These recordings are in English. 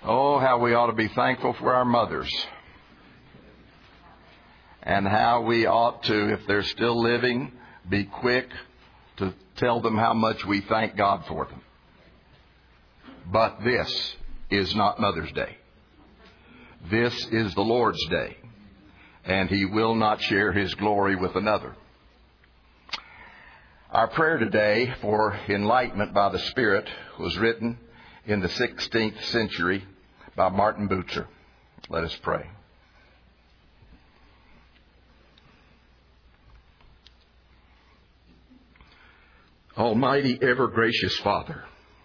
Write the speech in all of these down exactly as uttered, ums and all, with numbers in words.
Oh, how we ought to be thankful for our mothers. And how we ought to, if they're still living, be quick to tell them how much we thank God for them. But this is not Mother's Day. This is the Lord's Day. And He will not share His glory with another. Our prayer today for enlightenment by the Spirit was written in the sixteenth century by Martin Bucer. Let us pray. Almighty, ever-gracious Father,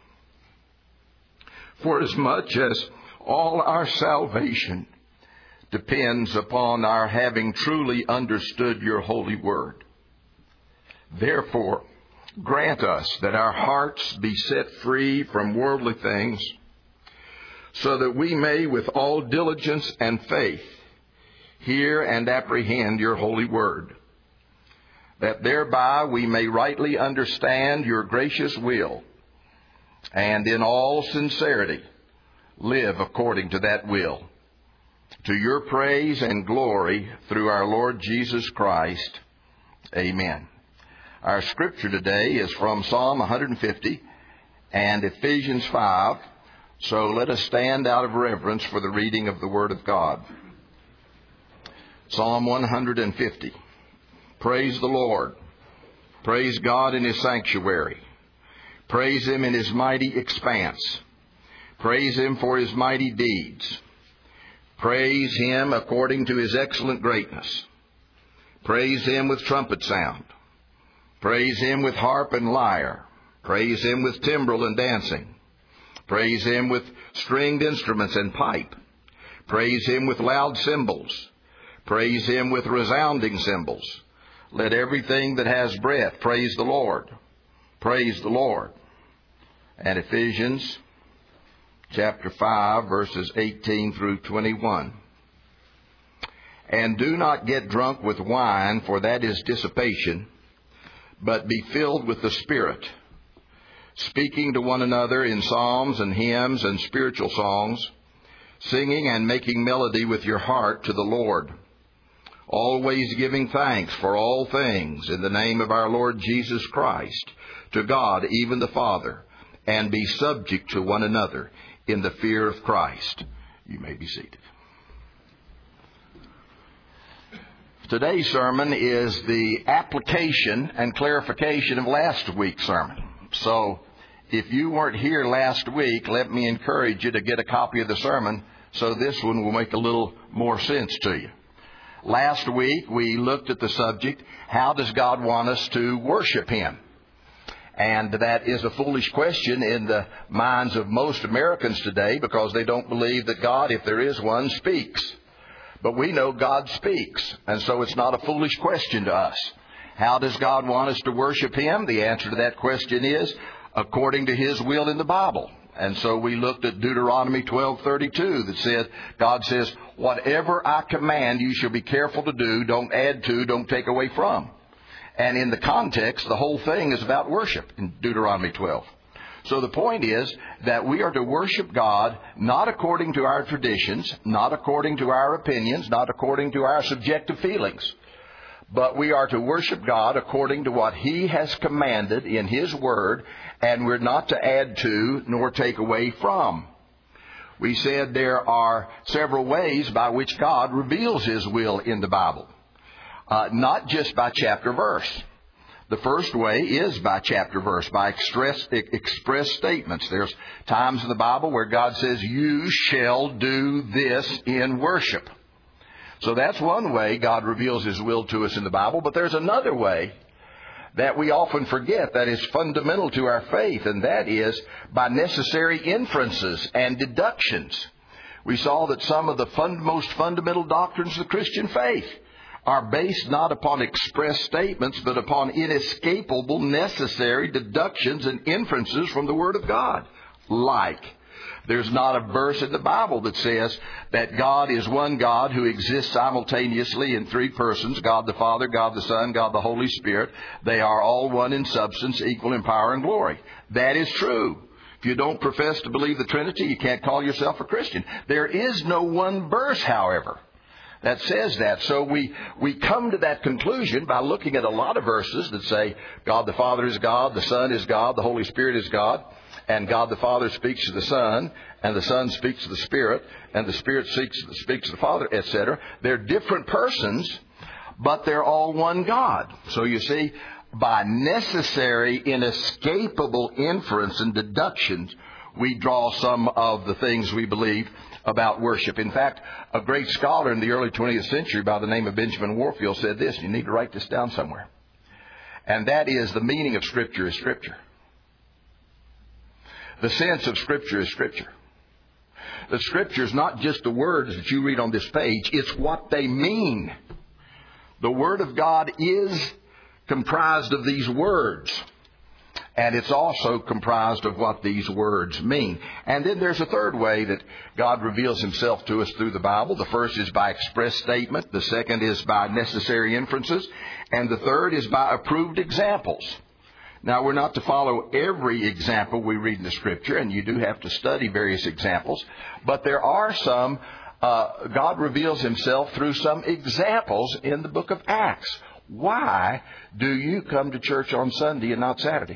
forasmuch as all our salvation depends upon our having truly understood your holy word, therefore, grant us that our hearts be set free from worldly things, so that we may with all diligence and faith hear and apprehend your holy word, that thereby we may rightly understand your gracious will, and in all sincerity live according to that will, to your praise and glory through our Lord Jesus Christ. Amen. Our scripture today is from Psalm one fifty and Ephesians five, so let us stand out of reverence for the reading of the Word of God. Psalm one fifty. Praise the Lord. Praise God in His sanctuary. Praise Him in His mighty expanse. Praise Him for His mighty deeds. Praise Him according to His excellent greatness. Praise Him with trumpet sound. Praise Him with harp and lyre. Praise Him with timbrel and dancing. Praise Him with stringed instruments and pipe. Praise Him with loud cymbals. Praise Him with resounding cymbals. Let everything that has breath praise the Lord. Praise the Lord. And Ephesians chapter five, verses eighteen through twenty-one. And do not get drunk with wine, for that is dissipation, but be filled with the Spirit, speaking to one another in psalms and hymns and spiritual songs, singing and making melody with your heart to the Lord, always giving thanks for all things in the name of our Lord Jesus Christ, to God, even the Father, and be subject to one another in the fear of Christ. You may be seated. Today's sermon is the application and clarification of last week's sermon. So if you weren't here last week, let me encourage you to get a copy of the sermon so this one will make a little more sense to you. Last week we looked at the subject, how does God want us to worship Him? And that is a foolish question in the minds of most Americans today, because they don't believe that God, if there is one, speaks. But we know God speaks, and so it's not a foolish question to us. How does God want us to worship Him? The answer to that question is according to His will in the Bible. And so we looked at Deuteronomy twelve thirty-two that said, God says, whatever I command you shall be careful to do, don't add to, don't take away from. And in the context, the whole thing is about worship in Deuteronomy twelve. So the point is that we are to worship God not according to our traditions, not according to our opinions, not according to our subjective feelings, but we are to worship God according to what He has commanded in His Word, and we're not to add to nor take away from. We said there are several ways by which God reveals His will in the Bible. Uh, not just by chapter verse. The first way is by chapter verse, by express, express statements. There's times in the Bible where God says, you shall do this in worship. So that's one way God reveals His will to us in the Bible. But there's another way that we often forget that is fundamental to our faith, and that is by necessary inferences and deductions. We saw that some of the fund, most fundamental doctrines of the Christian faith are based not upon express statements, but upon inescapable, necessary deductions and inferences from the Word of God. Like, there's not a verse in the Bible that says that God is one God who exists simultaneously in three persons, God the Father, God the Son, God the Holy Spirit. They are all one in substance, equal in power and glory. That is true. If you don't profess to believe the Trinity, you can't call yourself a Christian. There is no one verse, however, that says that. So we, we come to that conclusion by looking at a lot of verses that say God the Father is God, the Son is God, the Holy Spirit is God, and God the Father speaks to the Son, and the Son speaks to the Spirit, and the Spirit speaks, speaks to the Father, et cetera. They're different persons, but they're all one God. So you see, by necessary, inescapable inference and deductions, we draw some of the things we believe about worship. In fact, a great scholar in the early twentieth century by the name of Benjamin Warfield said this. You need to write this down somewhere. And that is, the meaning of Scripture is Scripture. The sense of Scripture is Scripture. The Scripture is not just the words that you read on this page. It's what they mean. The Word of God is comprised of these words. And it's also comprised of what these words mean. And then there's a third way that God reveals Himself to us through the Bible. The first is by express statement. The second is by necessary inferences. And the third is by approved examples. Now, we're not to follow every example we read in the Scripture, and you do have to study various examples. But there are some, uh, God reveals Himself through some examples in the book of Acts. Why do you come to church on Sunday and not Saturday?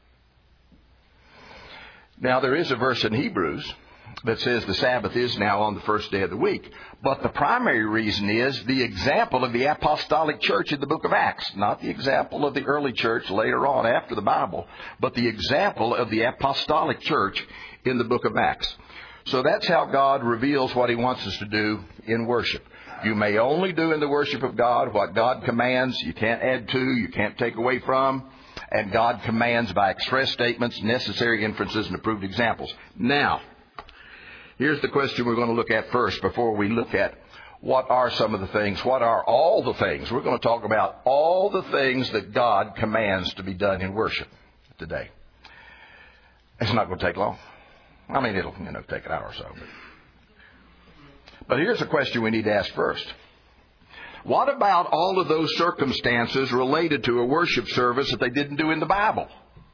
Now, there is a verse in Hebrews that says the Sabbath is now on the first day of the week. But the primary reason is the example of the apostolic church in the book of Acts. Not the example of the early church later on after the Bible, but the example of the apostolic church in the book of Acts. So that's how God reveals what He wants us to do in worship. You may only do in the worship of God what God commands. You can't add to, you can't take away from. And God commands by express statements, necessary inferences, and approved examples. Now, here's the question we're going to look at first before we look at what are some of the things, what are all the things. We're going to talk about all the things that God commands to be done in worship today. It's not going to take long. I mean, it'll, you know, take an hour or so. But, but here's a question we need to ask first. What about all of those circumstances related to a worship service that they didn't do in the Bible?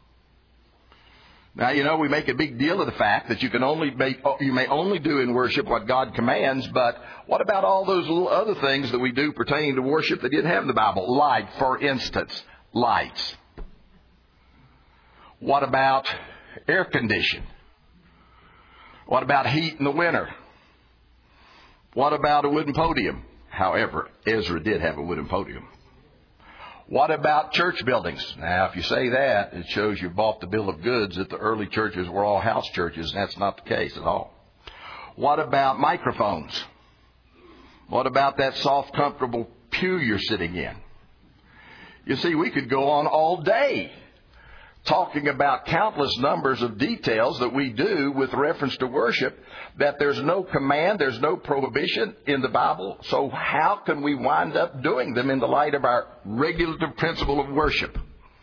Now, you know, we make a big deal of the fact that you can only make, you may only do in worship what God commands, but what about all those little other things that we do pertaining to worship that didn't have in the Bible? Like, for instance, lights. What about air conditioning? What about heat in the winter? What about a wooden podium? However, Ezra did have a wooden podium. What about church buildings? Now, if you say that, it shows you bought the bill of goods that the early churches were all house churches. That's not the case at all. What about microphones? What about that soft, comfortable pew you're sitting in? You see, we could go on all day talking about countless numbers of details that we do with reference to worship, that there's no command, there's no prohibition in the Bible. So how can we wind up doing them in the light of our regulative principle of worship?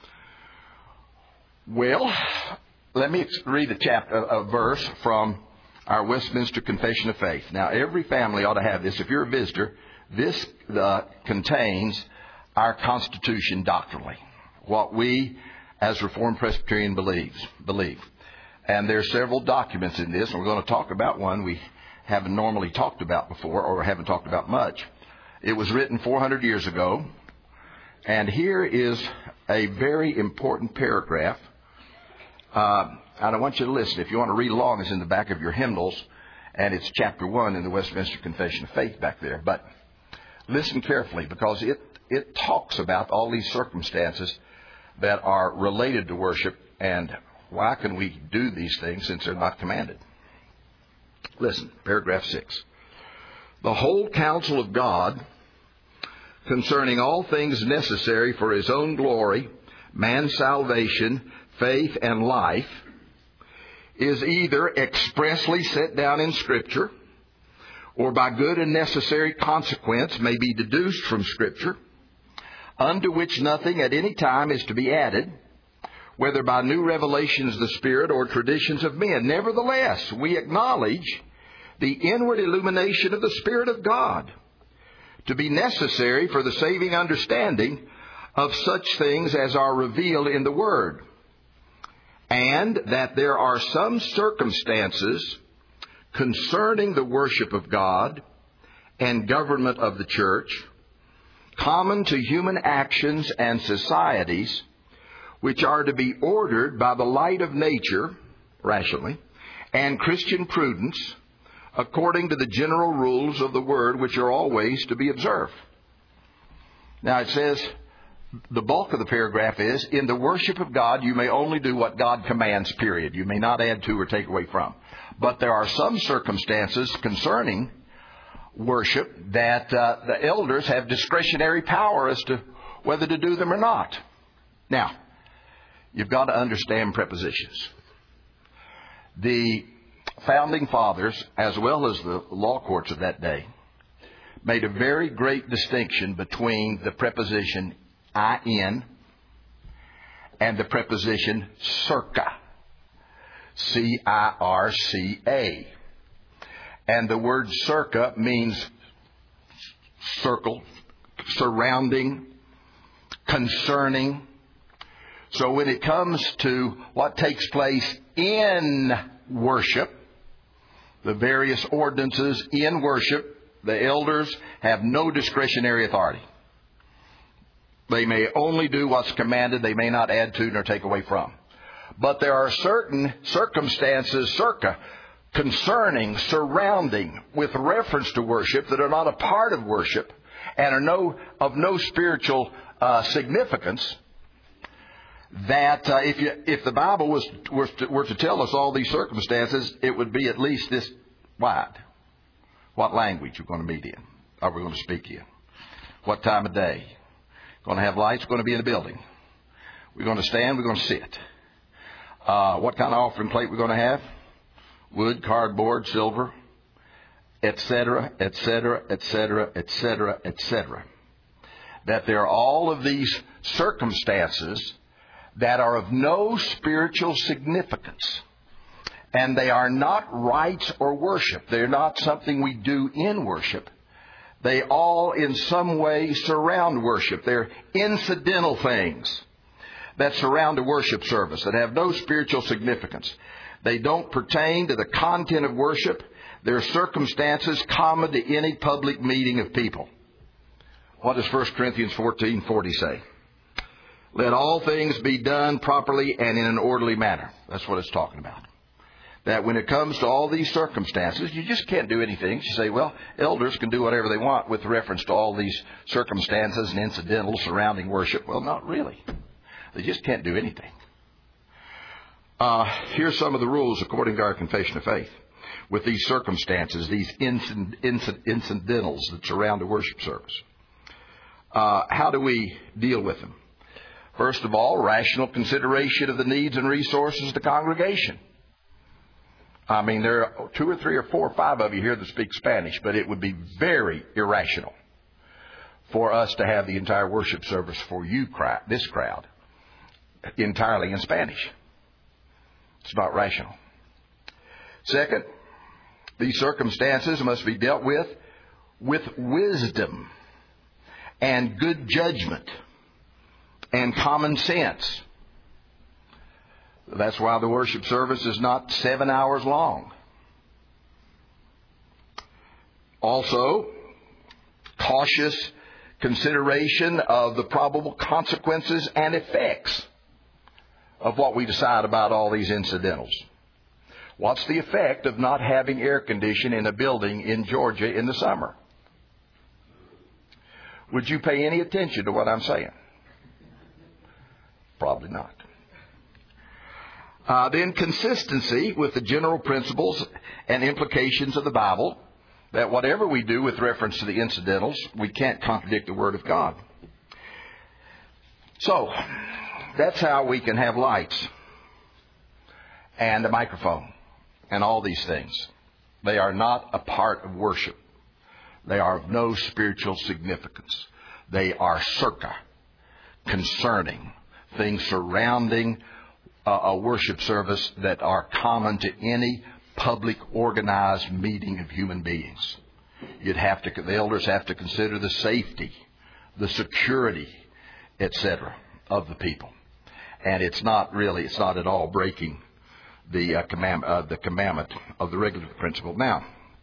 Well, let me read a chapter, a verse from our Westminster Confession of Faith. Now, every family ought to have this. If you're a visitor, this uh, contains our Constitution doctrinally, what we as Reformed Presbyterian believes, believe. And there are several documents in this, and we're going to talk about one we haven't normally talked about before, or haven't talked about much. It was written four hundred years ago, and here is a very important paragraph. Uh, and I want you to listen. If you want to read along, it's in the back of your hymnals, and it's chapter one in the Westminster Confession of Faith back there. But listen carefully, because it, it talks about all these circumstances that are related to worship, and why can we do these things since they're not commanded? Listen, paragraph six. The whole counsel of God concerning all things necessary for His own glory, man's salvation, faith, and life is either expressly set down in Scripture, or by good and necessary consequence may be deduced from Scripture, unto which nothing at any time is to be added, whether by new revelations of the Spirit or traditions of men. Nevertheless, we acknowledge the inward illumination of the Spirit of God to be necessary for the saving understanding of such things as are revealed in the Word. and that there are some circumstances concerning the worship of God and government of the church, common to human actions and societies, which are to be ordered by the light of nature, rationally, and Christian prudence, according to the general rules of the Word, which are always to be observed. Now it says, the bulk of the paragraph is, in the worship of God, you may only do what God commands, period. You may not add to or take away from. But there are some circumstances concerning worship that uh, the elders have discretionary power as to whether to do them or not. Now, you've got to understand prepositions. The founding fathers, as well as the law courts of that day, made a very great distinction between the preposition in and the preposition circa, C I R C A. And the word circa means circle, surrounding, concerning. So when it comes to what takes place in worship, the various ordinances in worship, the elders have no discretionary authority. They may only do what's commanded. They may not add to nor take away from. But there are certain circumstances, circa, concerning, surrounding, with reference to worship that are not a part of worship and are no of no spiritual uh, significance. That uh, if you if the Bible was were to, were to tell us all these circumstances, it would be at least this wide. What language we're going to meet in? Are we going to speak in? What time of day? Going to have lights? We're going to be in a building. We're going to stand. We're going to sit. Uh, what kind of offering plate we're going to have? Wood, cardboard, silver, et cetera, et cetera, et cetera, et cetera, et cetera. That there are all of these circumstances that are of no spiritual significance. And they are not rites or worship. They're not something we do in worship. They all in some way surround worship. They're incidental things that surround a worship service that have no spiritual significance. They don't pertain to the content of worship. They're circumstances common to any public meeting of people. What does First Corinthians fourteen forty say? Let all things be done properly and in an orderly manner. That's what it's talking about. That when it comes to all these circumstances, you just can't do anything. You say, well, elders can do whatever they want with reference to all these circumstances and incidentals surrounding worship. Well, not really. They just can't do anything. Uh, here's some of the rules according to our confession of faith. With these circumstances, these incid- incid- incidentals that surround a worship service. Uh, how do we deal with them? First of all, rational consideration of the needs and resources of the congregation. I mean, there are two or three or four or five of you here that speak Spanish, but it would be very irrational for us to have the entire worship service for you, this crowd, entirely in Spanish. It's not rational. Second, these circumstances must be dealt with with wisdom and good judgment and common sense. That's why the worship service is not seven hours long. Also, cautious consideration of the probable consequences and effects of what we decide about all these incidentals. What's the effect of not having air conditioning in a building in Georgia in the summer? Would you pay any attention to what I'm saying? Probably not. Uh, then consistency with the general principles and implications of the Bible, that whatever we do with reference to the incidentals, we can't contradict the Word of God. So, that's how we can have lights and a microphone and all these things. They are not a part of worship. They are of no spiritual significance. They are circa, concerning, things surrounding a worship service that are common to any public organized meeting of human beings. You'd have to, the elders have to consider the safety, the security, et cetera, of the people. And it's not really, it's not at all breaking the, uh, command, uh, the commandment of the regulative principle. Now,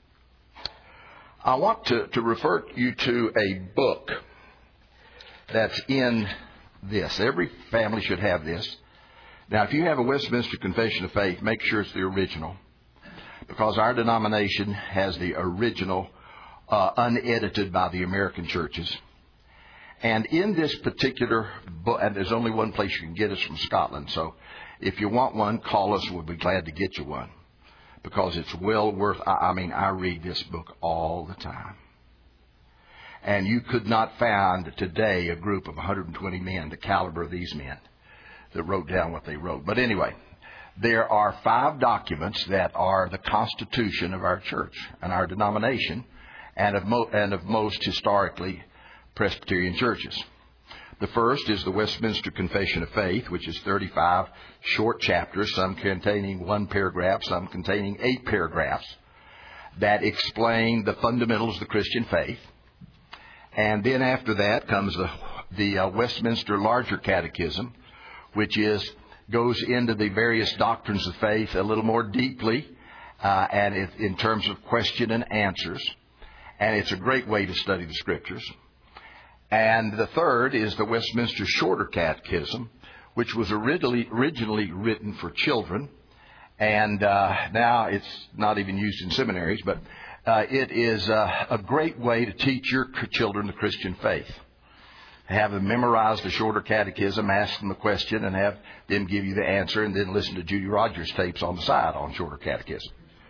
I want to, to refer you to a book that's in this. Every family should have this. Now, if you have a Westminster Confession of Faith, make sure it's the original, because our denomination has the original, uh, unedited by the American churches. And in this particular book, and there's only one place you can get us from Scotland, so if you want one, call us. We'll be glad to get you one, because it's well worth, I, I mean, I read this book all the time. And you could not find today a group of one hundred twenty men, the caliber of these men, that wrote down what they wrote. But anyway, there are five documents that are the constitution of our church and our denomination, and of, mo- and of most historically Presbyterian churches. The first is the Westminster Confession of Faith, which is thirty-five short chapters, some containing one paragraph, some containing eight paragraphs, that explain the fundamentals of the Christian faith. And then after that comes the, the uh, Westminster Larger Catechism, which is goes into the various doctrines of faith a little more deeply, uh, and it, in terms of question and answers. And it's a great way to study the Scriptures. And the third is the Westminster Shorter Catechism, which was originally, originally written for children. And uh, now it's not even used in seminaries, but uh, it is uh, a great way to teach your children the Christian faith. Have them memorize the Shorter Catechism, ask them a question, and have them give you the answer, and then listen to Judy Rogers tapes on the side on Shorter Catechism.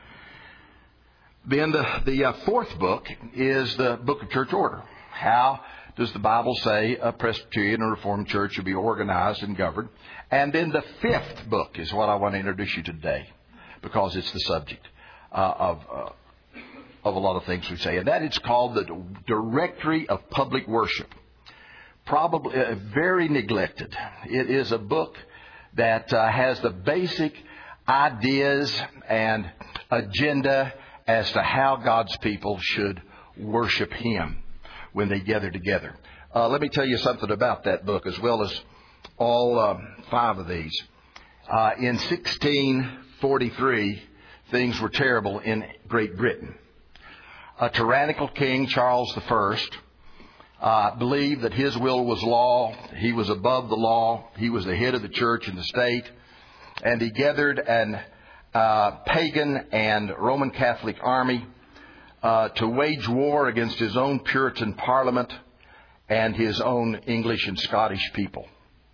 Then the, the uh, fourth book is the Book of Church Order. How does the Bible say a Presbyterian or Reformed church should be organized and governed? And then the fifth book is what I want to introduce you to today, because it's the subject uh, of uh, of a lot of things we say. And that is called the Directory of Public Worship. Probably uh, very neglected. It is a book that uh, has the basic ideas and agenda as to how God's people should worship Him when they gather together. Uh, let me tell you something about that book, as well as all um, five of these. Uh, in sixteen forty-three, things were terrible in Great Britain. A tyrannical king, Charles the First, uh, believed that his will was law. He was above the law. He was the head of the church and the state. And he gathered an uh, pagan and Roman Catholic army uh, to wage war against his own Puritan Parliament and his own English and Scottish people.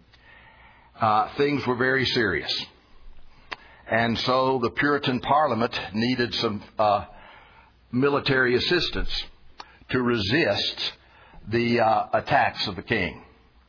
Uh, things were very serious. And so the Puritan Parliament needed some uh, military assistance to resist the uh, attacks of the king.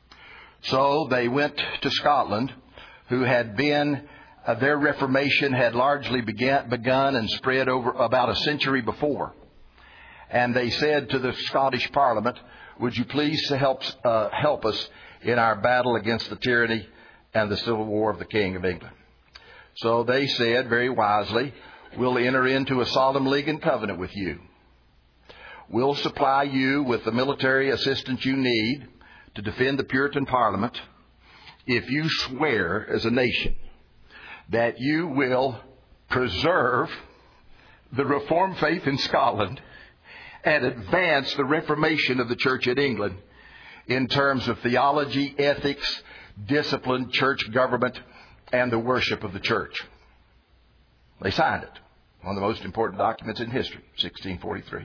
So they went to Scotland, who had been, uh, their Reformation had largely began, begun and spread over about a century before. And they said to the Scottish Parliament, would you please help, uh, help us in our battle against the tyranny and the civil war of the King of England? So they said, very wisely, we'll enter into a solemn league and covenant with you. We'll supply you with the military assistance you need to defend the Puritan Parliament if you swear as a nation that you will preserve the Reformed faith in Scotland and advance the Reformation of the Church in England in terms of theology, ethics, discipline, church government, and the worship of the church. They signed it. One of the most important documents in history, sixteen forty-three.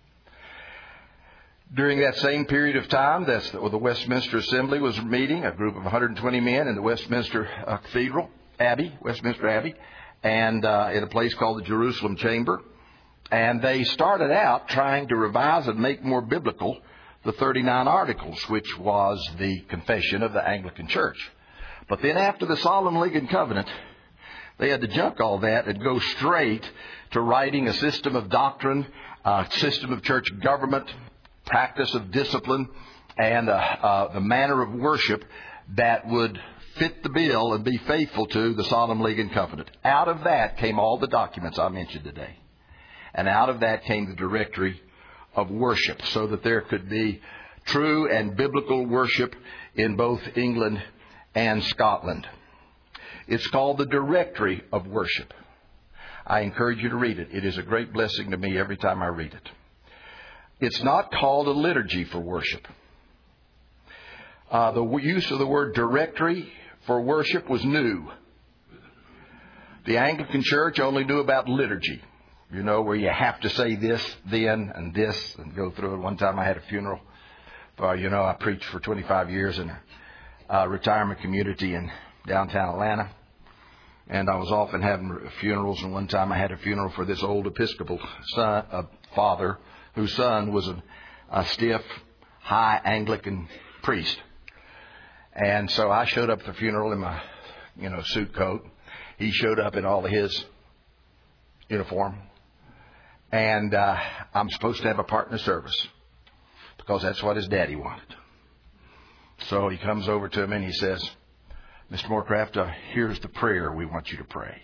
During that same period of time, that's the, the Westminster Assembly was meeting, a group of one hundred twenty men in the Westminster uh, Cathedral, Abbey, Westminster Abbey, and uh, in a place called the Jerusalem Chamber. And they started out trying to revise and make more biblical the thirty-nine Articles, which was the confession of the Anglican Church. But then after the Solemn League and Covenant, they had to junk all that and go straight to writing a system of doctrine, a system of church government, practice of discipline, and uh, uh, the manner of worship that would fit the bill and be faithful to the Solemn League and Covenant. Out of that came all the documents I mentioned today. And out of that came the Directory of Worship, so that there could be true and biblical worship in both England and Scotland. It's called the Directory of Worship. I encourage you to read it. It is a great blessing to me every time I read it. It's not called a liturgy for worship. Uh, the use of the word directory for worship was new. The Anglican Church only knew about liturgy. You know, where you have to say this, then, and this, and go through it. One time I had a funeral. For, you know, I preached for twenty-five years in a uh, retirement community in downtown Atlanta. And I was often having funerals. And one time I had a funeral for this old Episcopal son, uh, father, whose son was a, a stiff, high Anglican priest. And so I showed up at the funeral in my, you know, suit coat. He showed up in all of his uniform. And uh, I'm supposed to have a part in the service because that's what his daddy wanted. So he comes over to him and he says, Mister Morecraft, uh, here's the prayer we want you to pray.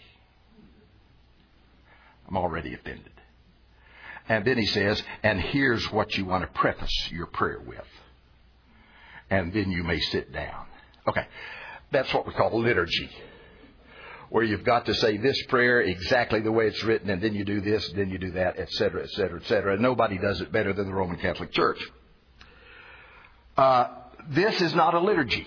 I'm already offended. And then he says, and here's what you want to preface your prayer with. And then you may sit down. Okay, that's what we call liturgy, where you've got to say this prayer exactly the way it's written, and then you do this, and then you do that, et cetera, et cetera, et cetera. And nobody does it better than the Roman Catholic Church. Uh, this is not a liturgy.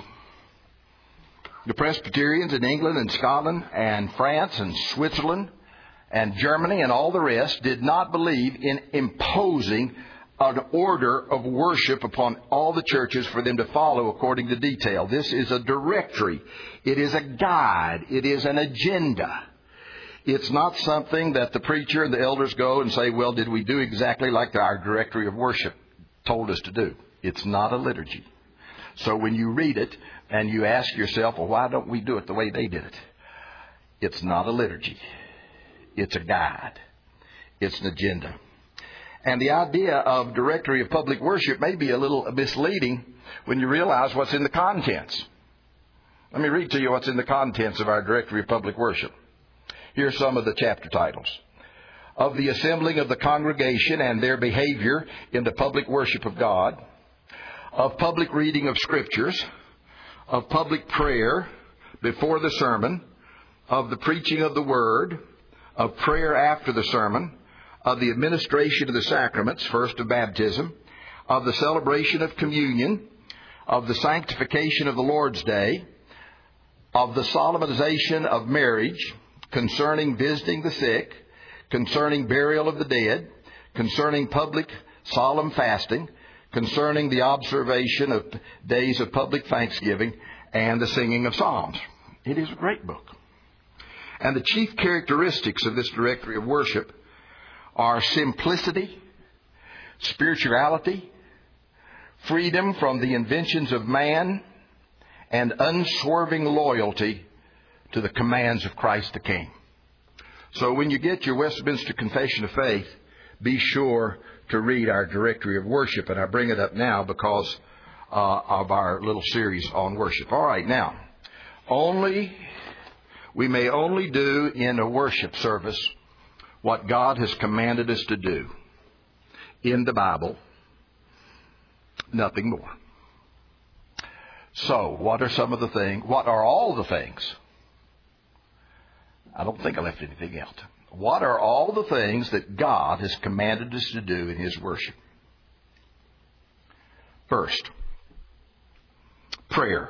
The Presbyterians in England and Scotland and France and Switzerland and Germany and all the rest did not believe in imposing an order of worship upon all the churches for them to follow according to detail. This is a directory. It is a guide. It is an agenda. It's not something that the preacher and the elders go and say, well, did we do exactly like our directory of worship told us to do? It's not a liturgy. So when you read it and you ask yourself, well, why don't we do it the way they did it? It's not a liturgy. It's a guide. It's an agenda. And the idea of directory of public worship may be a little misleading when you realize what's in the contents. Let me read to you what's in the contents of our directory of public worship. Here are some of the chapter titles. Of the assembling of the congregation and their behavior in the public worship of God. Of public reading of scriptures. Of public prayer before the sermon. Of the preaching of the word. Of prayer after the sermon. Of the administration of the sacraments, first of baptism, of the celebration of communion, of the sanctification of the Lord's Day, of the solemnization of marriage, concerning visiting the sick, concerning burial of the dead, concerning public solemn fasting, concerning the observation of days of public thanksgiving, and the singing of psalms. It is a great book. And the chief characteristics of this directory of worship are simplicity, spirituality, freedom from the inventions of man, and unswerving loyalty to the commands of Christ the King. So when you get your Westminster Confession of Faith, be sure to read our directory of worship. And I bring it up now because uh, of our little series on worship. All right, now, only we may only do in a worship service what God has commanded us to do in the Bible, nothing more. So, what are some of the things? What are all the things? I don't think I left anything out. What are all the things that God has commanded us to do in His worship? First, prayer.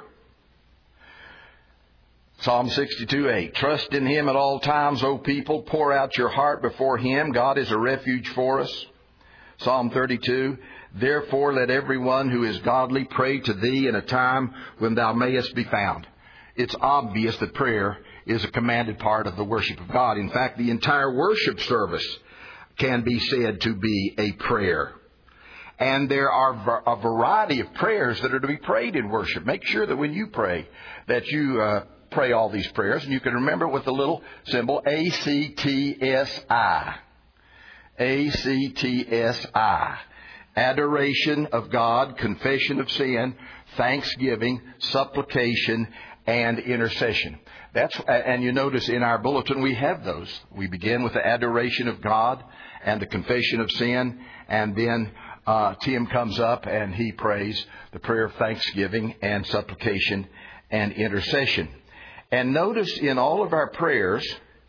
Psalm sixty-two eight. Trust in Him at all times, O people. Pour out your heart before Him. God is a refuge for us. Psalm thirty-two. Therefore let everyone who is godly pray to Thee in a time when Thou mayest be found. It's obvious that prayer is a commanded part of the worship of God. In fact, the entire worship service can be said to be a prayer. And there are a variety of prayers that are to be prayed in worship. Make sure that when you pray, that you uh, pray all these prayers. And you can remember with the little symbol A C T S I. A C T S I. Adoration of God, confession of sin, thanksgiving, supplication, and intercession. That's, and you notice in our bulletin we have those. We begin with the adoration of God and the confession of sin, and then uh, Tim comes up and he prays the prayer of thanksgiving and supplication and intercession. And notice in all of our prayers,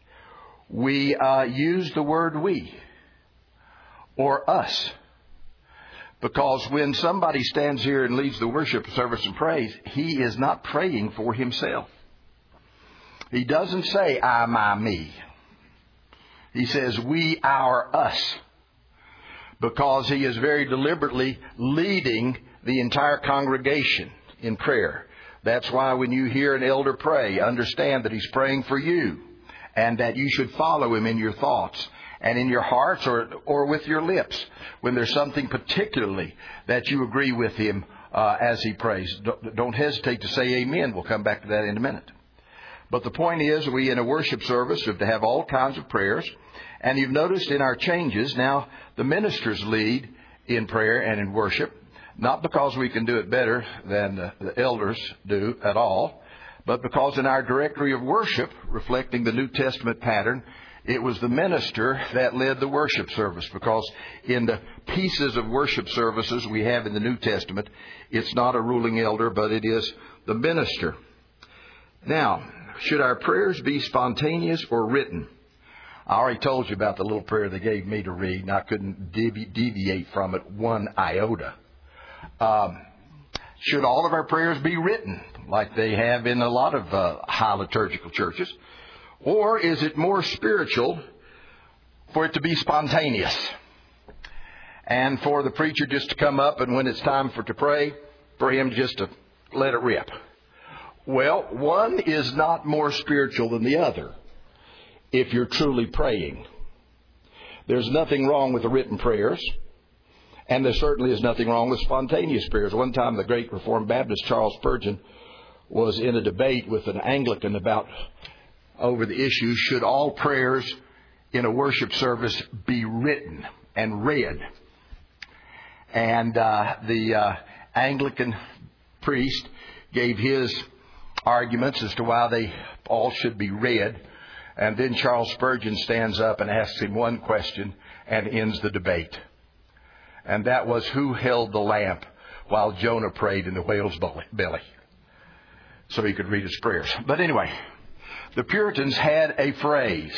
we uh, use the word we or us. Because when somebody stands here and leads the worship service and prays, he is not praying for himself. He doesn't say I, my, me. He says we, our, us. Because he is very deliberately leading the entire congregation in prayer. That's why when you hear an elder pray, understand that he's praying for you and that you should follow him in your thoughts and in your hearts or or with your lips when there's something particularly that you agree with him uh, as he prays. Don't, don't hesitate to say amen. We'll come back to that in a minute. But the point is, we in a worship service have to have all kinds of prayers. And you've noticed in our changes, now the ministers lead in prayer and in worship, not because we can do it better than the, the elders do at all, but because in our directory of worship, reflecting the New Testament pattern, it was the minister that led the worship service. Because in the pieces of worship services we have in the New Testament, it's not a ruling elder, but it is the minister. Now, should our prayers be spontaneous or written? I already told you about the little prayer they gave me to read, and I couldn't devi- deviate from it one iota. Um, should all of our prayers be written, like they have in a lot of uh, high liturgical churches? Or is it more spiritual for it to be spontaneous? And for the preacher just to come up, and when it's time for to pray, for him just to let it rip. Well, one is not more spiritual than the other if you're truly praying. There's nothing wrong with the written prayers, and there certainly is nothing wrong with spontaneous prayers. One time the great Reformed Baptist Charles Spurgeon was in a debate with an Anglican about over the issue, should all prayers in a worship service be written and read? And uh, the uh, Anglican priest gave his arguments as to why they all should be read. And then Charles Spurgeon stands up and asks him one question and ends the debate. And that was, who held the lamp while Jonah prayed in the whale's belly? So he could read his prayers. But anyway, the Puritans had a phrase.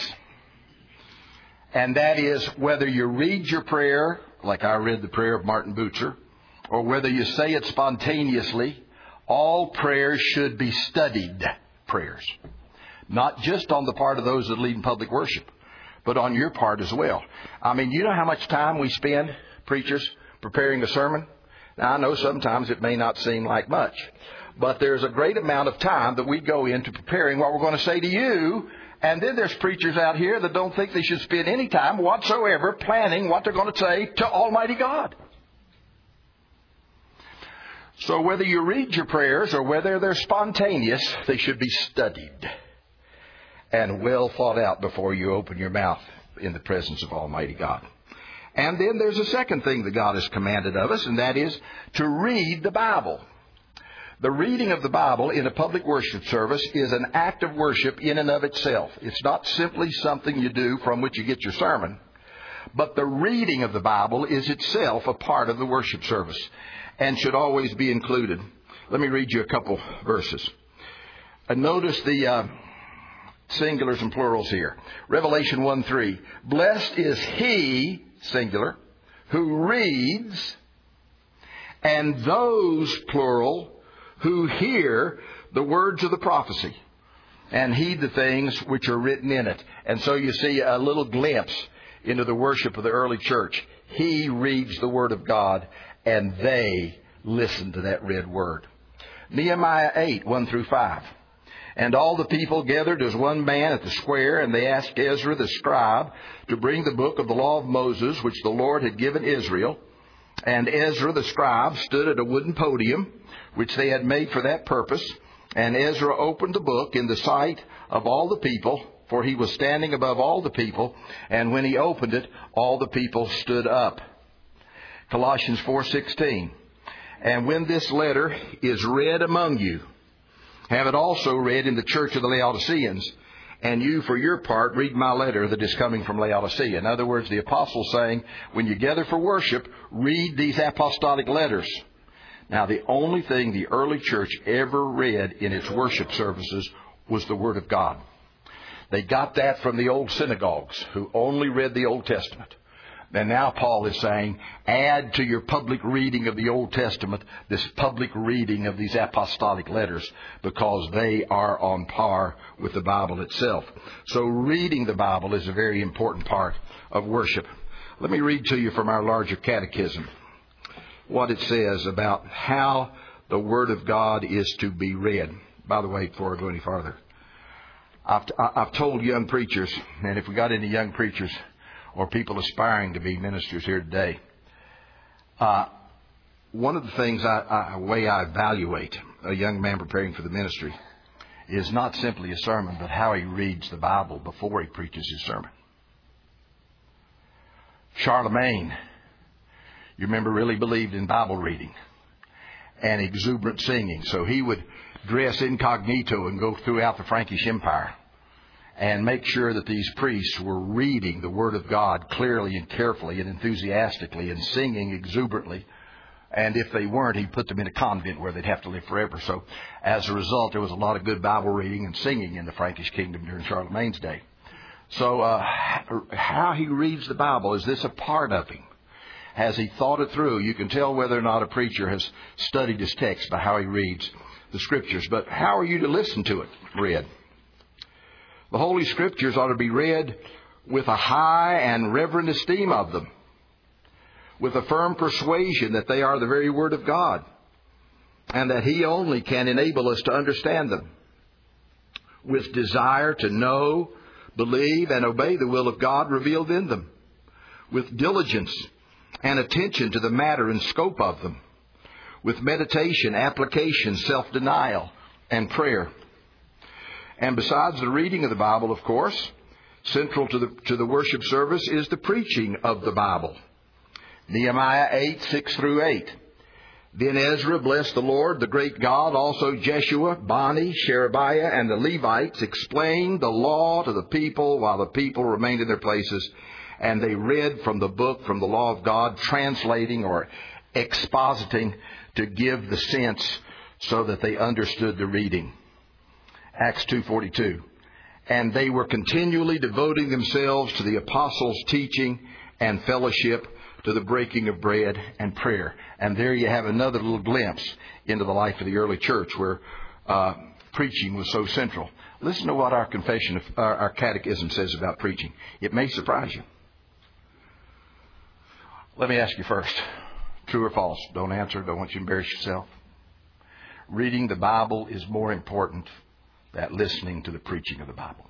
And that is, whether you read your prayer, like I read the prayer of Martin Bucer, or whether you say it spontaneously, all prayers should be studied prayers. Not just on the part of those that lead in public worship, but on your part as well. I mean, you know how much time we spend, preachers, preparing a sermon? Now, I know sometimes it may not seem like much, but there's a great amount of time that we go into preparing what we're going to say to you. And then there's preachers out here that don't think they should spend any time whatsoever planning what they're going to say to Almighty God. So whether you read your prayers or whether they're spontaneous, they should be studied and well thought out before you open your mouth in the presence of Almighty God. And then there's a second thing that God has commanded of us, and that is to read the Bible. The reading of the Bible in a public worship service is an act of worship in and of itself. It's not simply something you do from which you get your sermon, but the reading of the Bible is itself a part of the worship service and should always be included. Let me read you a couple verses. And notice the uh, singulars and plurals here. Revelation one three. Blessed is he, singular, who reads, and those, plural, who hear the words of the prophecy and heed the things which are written in it. And so you see a little glimpse into the worship of the early church. He reads the Word of God, and they listen to that read word. Nehemiah eight, one through five. And all the people gathered as one man at the square, and they asked Ezra the scribe to bring the book of the law of Moses, which the Lord had given Israel. And Ezra the scribe stood at a wooden podium, which they had made for that purpose. And Ezra opened the book in the sight of all the people, for he was standing above all the people. And when he opened it, all the people stood up. Colossians four sixteen. And when this letter is read among you, have it also read in the church of the Laodiceans. And you, for your part, read my letter that is coming from Laodicea. In other words, the apostle saying, when you gather for worship, read these apostolic letters. Now, the only thing the early church ever read in its worship services was the Word of God. They got that from the old synagogues, who only read the Old Testament. And now Paul is saying, add to your public reading of the Old Testament this public reading of these apostolic letters, because they are on par with the Bible itself. So reading the Bible is a very important part of worship. Let me read to you from our larger catechism what it says about how the Word of God is to be read. By the way, before I go any farther, I've, I've told young preachers, and if we got any young preachers or people aspiring to be ministers here today, uh, one of the things, I, I, a way I evaluate a young man preparing for the ministry is not simply a sermon, but how he reads the Bible before he preaches his sermon. Charlemagne, you remember, really believed in Bible reading and exuberant singing. So he would dress incognito and go throughout the Frankish Empire and make sure that these priests were reading the Word of God clearly and carefully and enthusiastically and singing exuberantly. And if they weren't, he put them in a convent where they'd have to live forever. So as a result, there was a lot of good Bible reading and singing in the Frankish kingdom during Charlemagne's day. So uh, how he reads the Bible, is this a part of him? Has he thought it through? You can tell whether or not a preacher has studied his text by how he reads the Scriptures. But how are you to listen to it read? The Holy Scriptures ought to be read with a high and reverent esteem of them, with a firm persuasion that they are the very Word of God, and that He only can enable us to understand them, with desire to know, believe, and obey the will of God revealed in them, with diligence and attention to the matter and scope of them, with meditation, application, self-denial, and prayer. And besides the reading of the Bible, of course, central to the to the worship service is the preaching of the Bible. Nehemiah eight, six through eight. Then Ezra blessed the Lord, the great God. Also Jeshua, Bani, Sherebiah, and the Levites explained the law to the people while the people remained in their places. And they read from the book, from the law of God, translating or expositing to give the sense so that they understood the reading. Acts two forty-two. And they were continually devoting themselves to the apostles' teaching and fellowship, to the breaking of bread and prayer. And there you have another little glimpse into the life of the early church, where uh, preaching was so central. Listen to what our confession, of, our, our catechism says about preaching. It may surprise you. Let me ask you first, true or false? Don't answer. Don't want you to embarrass yourself. Reading the Bible is more important than listening to the preaching of the Bible.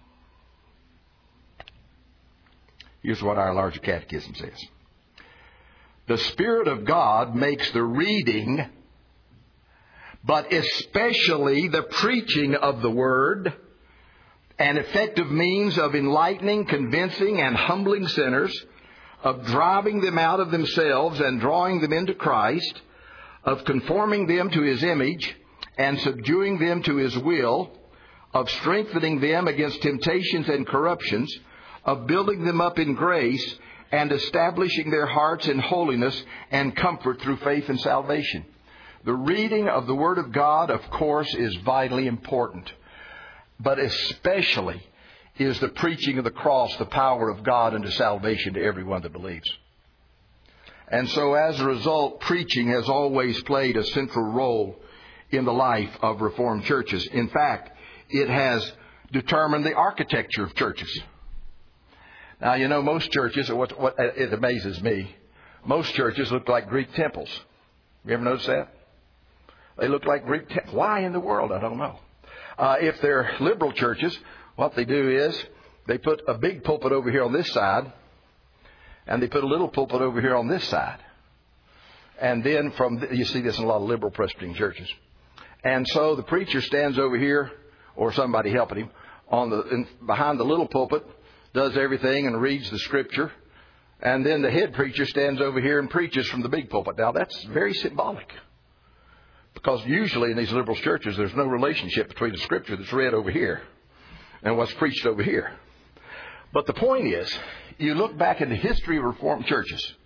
Here's what our larger catechism says. The Spirit of God makes the reading, but especially the preaching of the Word, an effective means of enlightening, convincing, and humbling sinners, of driving them out of themselves and drawing them into Christ, of conforming them to His image and subduing them to His will, of strengthening them against temptations and corruptions, of building them up in grace, and establishing their hearts in holiness and comfort through faith and salvation. The reading of the Word of God, of course, is vitally important. But especially is the preaching of the cross the power of God unto salvation to everyone that believes. And so as a result, preaching has always played a central role in the life of Reformed churches. In fact, it has determined the architecture of churches. Now, you know, most churches, what, what it amazes me, most churches look like Greek temples. You ever notice that? They look like Greek temples. Why in the world? I don't know. Uh, if they're liberal churches, what they do is they put a big pulpit over here on this side, and they put a little pulpit over here on this side. And then from, the, you see this in a lot of liberal Presbyterian churches. And so the preacher stands over here, or somebody helping him, on the in, behind the little pulpit, does everything and reads the Scripture. And then the head preacher stands over here and preaches from the big pulpit. Now, that's very symbolic. Because usually in these liberal churches, there's no relationship between the Scripture that's read over here and what's preached over here. But the point is, you look back in the history of Reformed churches,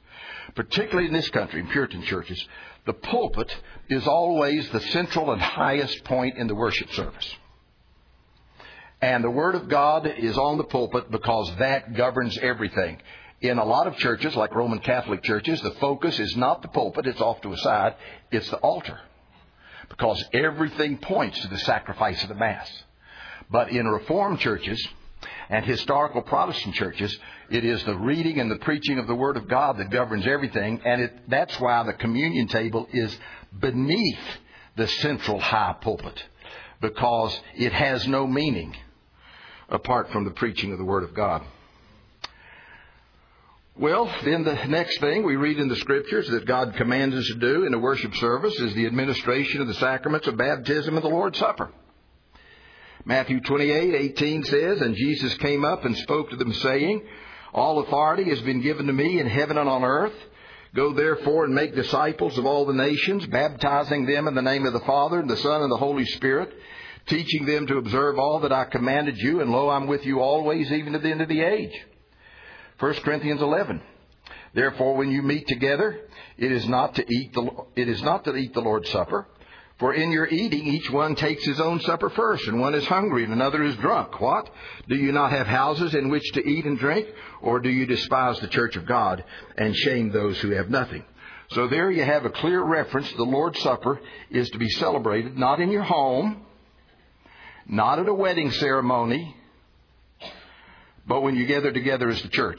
particularly in this country, in Puritan churches, the pulpit is always the central and highest point in the worship service. And the Word of God is on the pulpit because that governs everything. In a lot of churches, like Roman Catholic churches, the focus is not the pulpit, it's off to a side, it's the altar. Because everything points to the sacrifice of the Mass. But in Reformed churches and historical Protestant churches, it is the reading and the preaching of the Word of God that governs everything. And it, that's why the communion table is beneath the central high pulpit. Because it has no meaning apart from the preaching of the Word of God. Well, then the next thing we read in the Scriptures that God commands us to do in a worship service is the administration of the sacraments of baptism and the Lord's Supper. Matthew twenty-eight eighteen says, "And Jesus came up and spoke to them, saying, All authority has been given to me in heaven and on earth. Go therefore and make disciples of all the nations, baptizing them in the name of the Father and the Son and the Holy Spirit, teaching them to observe all that I commanded you, and lo, I'm with you always, even to the end of the age." First Corinthians eleven. "Therefore, when you meet together, it is not to eat the it is not to eat the Lord's Supper. For in your eating, each one takes his own supper first, and one is hungry, and another is drunk. What? Do you not have houses in which to eat and drink? Or do you despise the church of God and shame those who have nothing?" So there you have a clear reference. The Lord's Supper is to be celebrated not in your home, not at a wedding ceremony, but when you gather together as the church.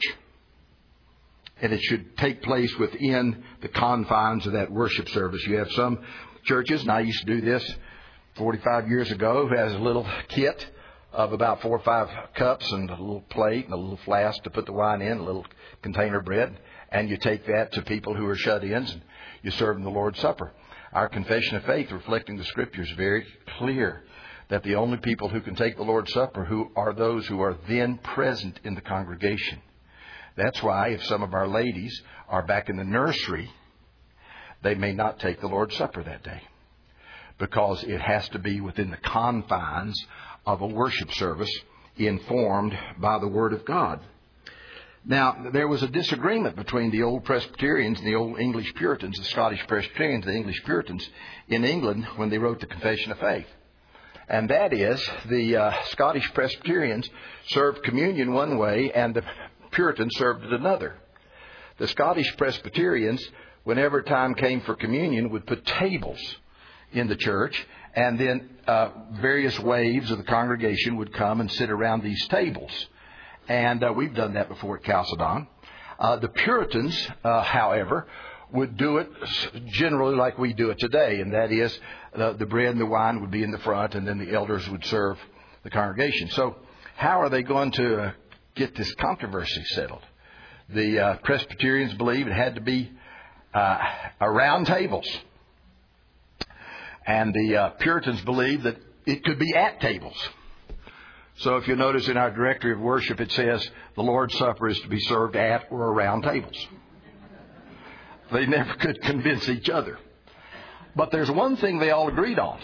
And it should take place within the confines of that worship service. You have some churches, and I used to do this forty-five years ago, who has a little kit of about four or five cups and a little plate and a little flask to put the wine in, a little container of bread. And you take that to people who are shut-ins and you serve them the Lord's Supper. Our confession of faith, reflecting the Scriptures, is very clear that the only people who can take the Lord's Supper who are those who are then present in the congregation. That's why if some of our ladies are back in the nursery, they may not take the Lord's Supper that day, because it has to be within the confines of a worship service informed by the Word of God. Now, there was a disagreement between the old Presbyterians and the old English Puritans, the Scottish Presbyterians, the English Puritans in England when they wrote the Confession of Faith. And that is, the uh, Scottish Presbyterians served communion one way and the Puritans served it another. The Scottish Presbyterians, whenever time came for communion, would put tables in the church, and then uh, various waves of the congregation would come and sit around these tables. And uh, we've done that before at Chalcedon. Uh, the Puritans, uh, however, would do it generally like we do it today, and that is uh, the bread and the wine would be in the front, and then the elders would serve the congregation. So how are they going to uh, get this controversy settled? The uh, Presbyterians believed it had to be uh, around tables, and the uh, Puritans believed that it could be at tables. So if you notice in our directory of worship, it says the Lord's Supper is to be served at or around tables. They never could convince each other. But there's one thing they all agreed on.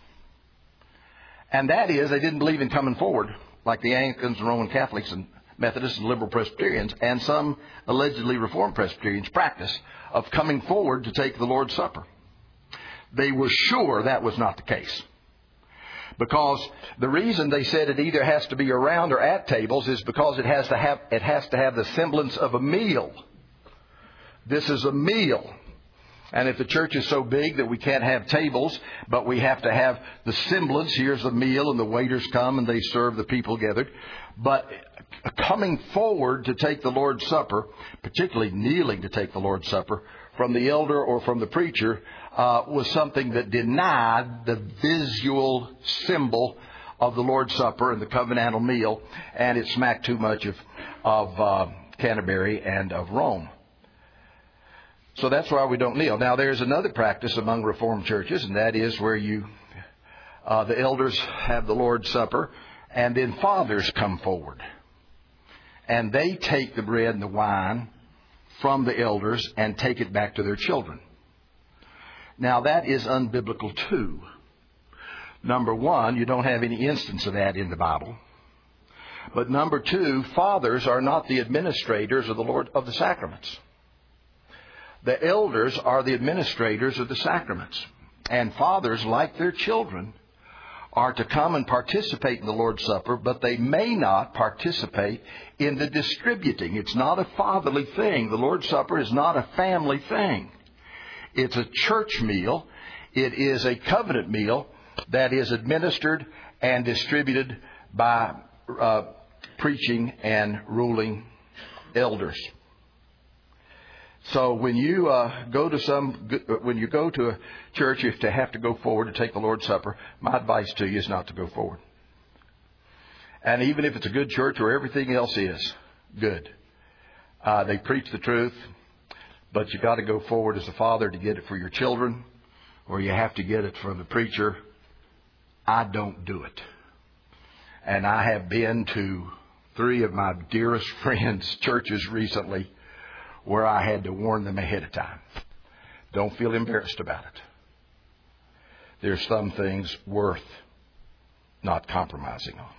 And that is they didn't believe in coming forward like the Anglicans and Roman Catholics and Methodists and liberal Presbyterians and some allegedly Reformed Presbyterians practice of coming forward to take the Lord's Supper. They were sure that was not the case. Because the reason they said it either has to be around or at tables is because it has to have it has to have the semblance of a meal. This is a meal. And if the church is so big that we can't have tables, but we have to have the semblance, here's a meal and the waiters come and they serve the people gathered. But coming forward to take the Lord's Supper, particularly kneeling to take the Lord's Supper, from the elder or from the preacher, uh, was something that denied the visual symbol of the Lord's Supper and the covenantal meal, and it smacked too much of, of uh, Canterbury and of Rome. So that's why we don't kneel. Now, there's another practice among Reformed churches, and that is where you, uh, the elders have the Lord's Supper, and then fathers come forward. And they take the bread and the wine from the elders and take it back to their children. Now, that is unbiblical too. Number one, you don't have any instance of that in the Bible. But number two, fathers are not the administrators of the Lord of the sacraments. The elders are the administrators of the sacraments. And fathers, like their children, are to come and participate in the Lord's Supper, but they may not participate in the distributing. It's not a fatherly thing. The Lord's Supper is not a family thing. It's a church meal. It is a covenant meal that is administered and distributed by uh, preaching and ruling elders. So when you uh, go to some, when you go to a church, if they have to go forward to take the Lord's Supper, my advice to you is not to go forward. And even if it's a good church where everything else is good, uh, they preach the truth, but you got to go forward as a father to get it for your children, or you have to get it from the preacher. I don't do it. And I have been to three of my dearest friends' churches recently where I had to warn them ahead of time. Don't feel embarrassed about it. There's some things worth not compromising on.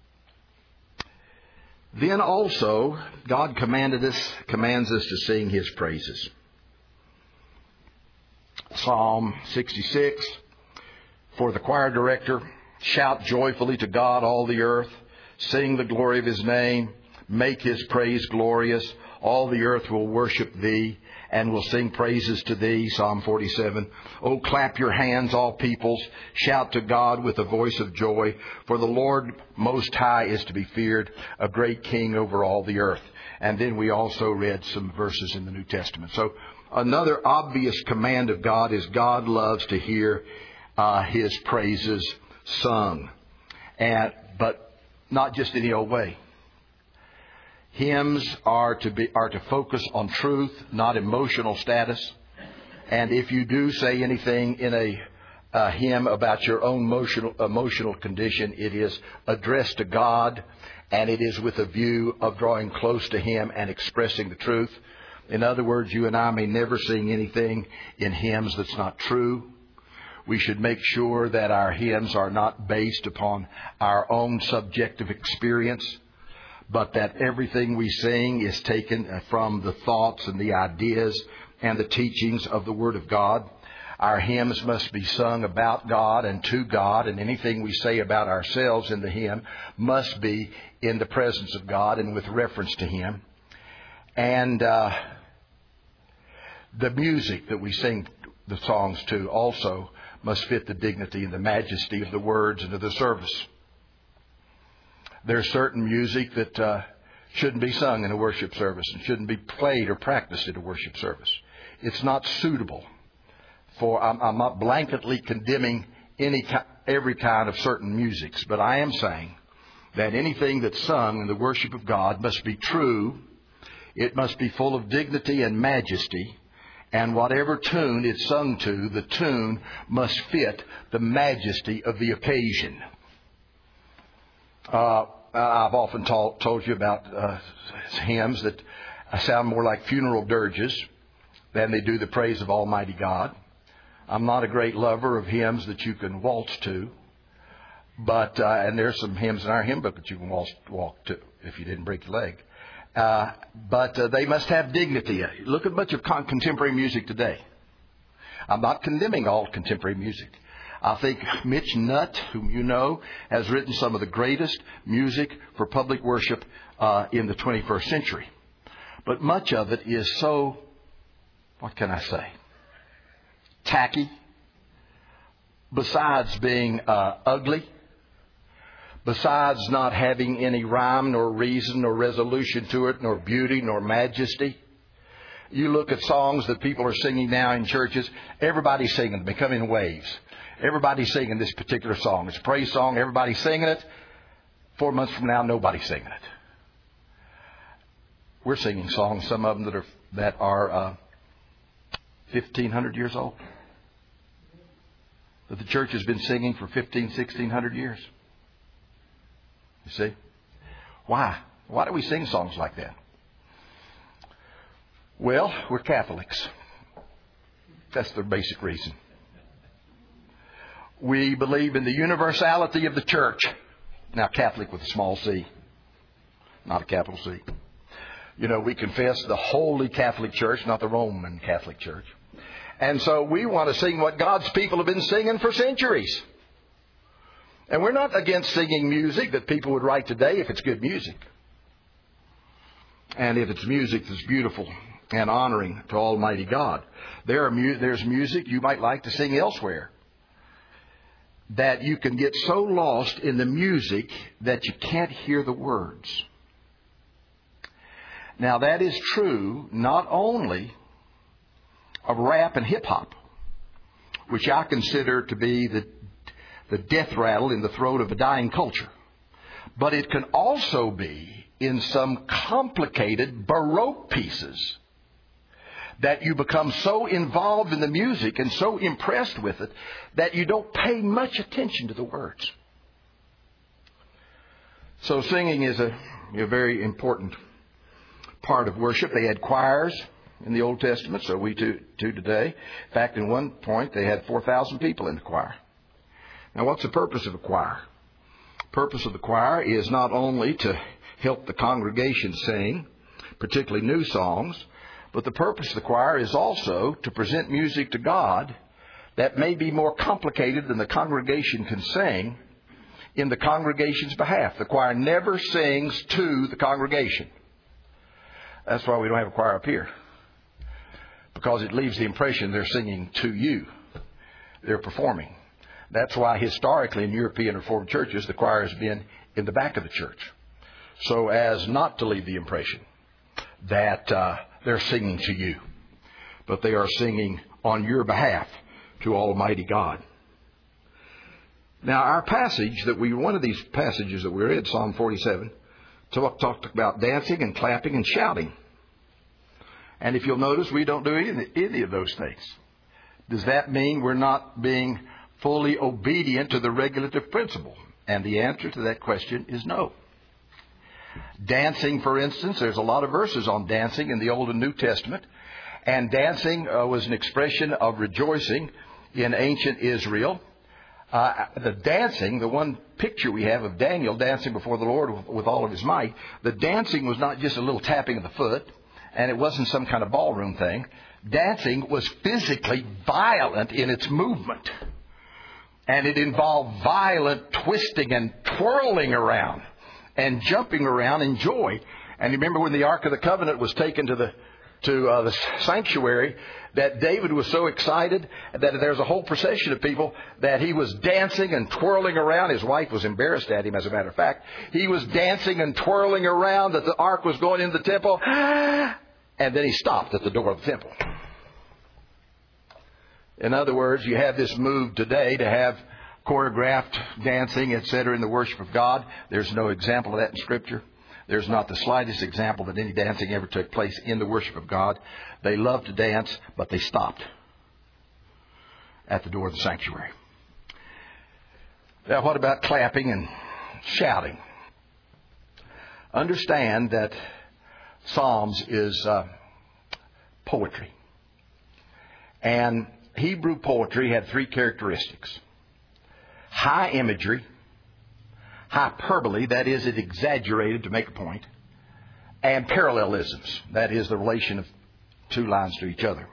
Then also, God commanded us, commands us to sing His praises. Psalm sixty-six, for the choir director, shout joyfully to God, all the earth. Sing the glory of His name. Make His praise glorious. All the earth will worship Thee and will sing praises to Thee. Psalm forty-seven. Oh, clap your hands, all peoples. Shout to God with a voice of joy. For the Lord Most High is to be feared, a great King over all the earth. And then we also read some verses in the New Testament. So another obvious command of God is God loves to hear uh, His praises sung. And but not just any old way. Hymns are to be are to focus on truth, not emotional status. And if you do say anything in a, a hymn about your own emotional emotional condition, it is addressed to God, and it is with a view of drawing close to Him and expressing the truth. In other words, you and I may never sing anything in hymns that's not true. We should make sure that our hymns are not based upon our own subjective experience, but that everything we sing is taken from the thoughts and the ideas and the teachings of the Word of God. Our hymns must be sung about God and to God, and anything we say about ourselves in the hymn must be in the presence of God and with reference to Him. And uh, the music that we sing the songs to also must fit the dignity and the majesty of the words and of the service. There's certain music that uh, shouldn't be sung in a worship service and shouldn't be played or practiced in a worship service. It's not suitable for. I'm, I'm not blanketly condemning any every kind of certain musics, but I am saying that anything that's sung in the worship of God must be true. It must be full of dignity and majesty. And whatever tune it's sung to, the tune must fit the majesty of the occasion. Uh, I've often told, told you about uh, hymns that sound more like funeral dirges than they do the praise of Almighty God. I'm not a great lover of hymns that you can waltz to, but uh, and there's some hymns in our hymn book that you can waltz, walk to if you didn't break your leg. Uh, but uh, they must have dignity. Look at much of con- contemporary music today. I'm not condemning all contemporary music. I think Mitch Nutt, whom you know, has written some of the greatest music for public worship uh, in the twenty-first century. But much of it is so, what can I say, tacky. Besides being uh, ugly, besides not having any rhyme nor reason nor resolution to it, nor beauty nor majesty. You look at songs that people are singing now in churches, everybody's singing, becoming waves. Everybody's singing this particular song. It's a praise song. Everybody's singing it. Four months from now, nobody's singing it. We're singing songs, some of them that are that are uh, fifteen hundred years old. That the church has been singing for fifteen, sixteen hundred years. You see? Why? Why do we sing songs like that? Well, we're Catholics. That's the basic reason. We believe in the universality of the church. Now, Catholic with a small c, not a capital C. You know, we confess the Holy Catholic Church, not the Roman Catholic Church. And so we want to sing what God's people have been singing for centuries. And we're not against singing music that people would write today if it's good music. And if it's music that's beautiful and honoring to Almighty God. There are mu- there's music you might like to sing elsewhere that you can get so lost in the music that you can't hear the words. Now that is true not only of rap and hip-hop, which I consider to be the, the death rattle in the throat of a dying culture, but it can also be in some complicated Baroque pieces that you become so involved in the music and so impressed with it that you don't pay much attention to the words. So singing is a, a very important part of worship. They had choirs in the Old Testament, so we do, do today. In fact, in one point, they had four thousand people in the choir. Now, what's the purpose of a choir? The purpose of the choir is not only to help the congregation sing, particularly new songs, but the purpose of the choir is also to present music to God that may be more complicated than the congregation can sing in the congregation's behalf. The choir never sings to the congregation. That's why we don't have a choir up here, because it leaves the impression they're singing to you. They're performing. That's why historically in European Reformed churches, the choir has been in the back of the church, so as not to leave the impression that uh, they're singing to you, but they are singing on your behalf to Almighty God. Now, our passage that we, one of these passages that we read, Psalm forty-seven, talk, talked about dancing and clapping and shouting. And if you'll notice, we don't do any, any of those things. Does that mean we're not being fully obedient to the regulative principle? And the answer to that question is no. Dancing, for instance, there's a lot of verses on dancing in the Old and New Testament. And dancing uh, was an expression of rejoicing in ancient Israel. Uh, the dancing, the one picture we have of Daniel dancing before the Lord with, with all of his might, the dancing was not just a little tapping of the foot, and it wasn't some kind of ballroom thing. Dancing was physically violent in its movement. And it involved violent twisting and twirling around and jumping around in joy. And you remember when the Ark of the Covenant was taken to the to uh, the sanctuary, that David was so excited that there's a whole procession of people that he was dancing and twirling around. His wife was embarrassed at him, as a matter of fact. He was dancing and twirling around that the ark was going into the temple. And then he stopped at the door of the temple. In other words, you have this move today to have choreographed dancing, et cetera, in the worship of God. There's no example of that in Scripture. There's not the slightest example that any dancing ever took place in the worship of God. They loved to dance, but they stopped at the door of the sanctuary. Now, what about clapping and shouting? Understand that Psalms is uh, poetry. And Hebrew poetry had three characteristics. High imagery, hyperbole, that is, it exaggerated to make a point, and parallelisms, that is, the relation of two lines to each other.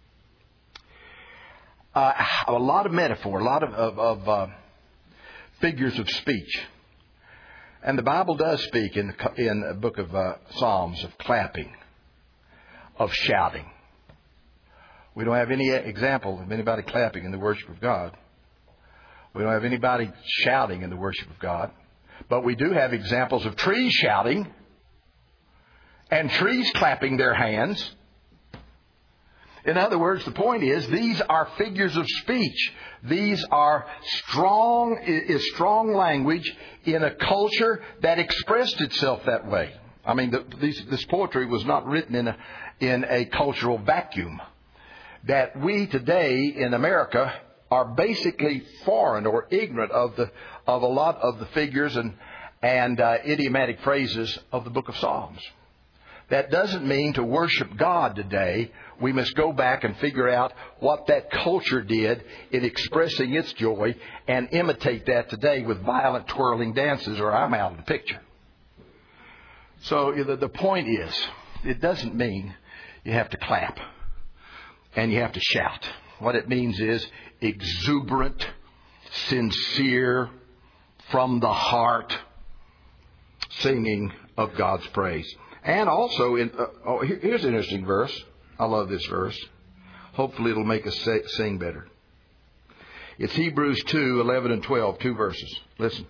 Uh, a lot of metaphor, a lot of, of, of uh, figures of speech. And the Bible does speak in the, in the book of uh, Psalms of clapping, of shouting. We don't have any example of anybody clapping in the worship of God. We don't have anybody shouting in the worship of God. But we do have examples of trees shouting and trees clapping their hands. In other words, the point is, these are figures of speech. These are strong, is strong language in a culture that expressed itself that way. I mean, the, these, this poetry was not written in a, in a cultural vacuum. That we today in America are basically foreign or ignorant of the of a lot of the figures and and uh, idiomatic phrases of the book of Psalms. That doesn't mean to worship God today, we must go back and figure out what that culture did in expressing its joy and imitate that today with violent twirling dances, or I'm out of the picture. So the, the point is it doesn't mean you have to clap and you have to shout. What it means is exuberant, sincere, from the heart singing of God's praise. And also, in, uh, oh, here, here's an interesting verse. I love this verse. Hopefully it'll make us say, sing better. It's Hebrews two, eleven and twelve, two verses. Listen.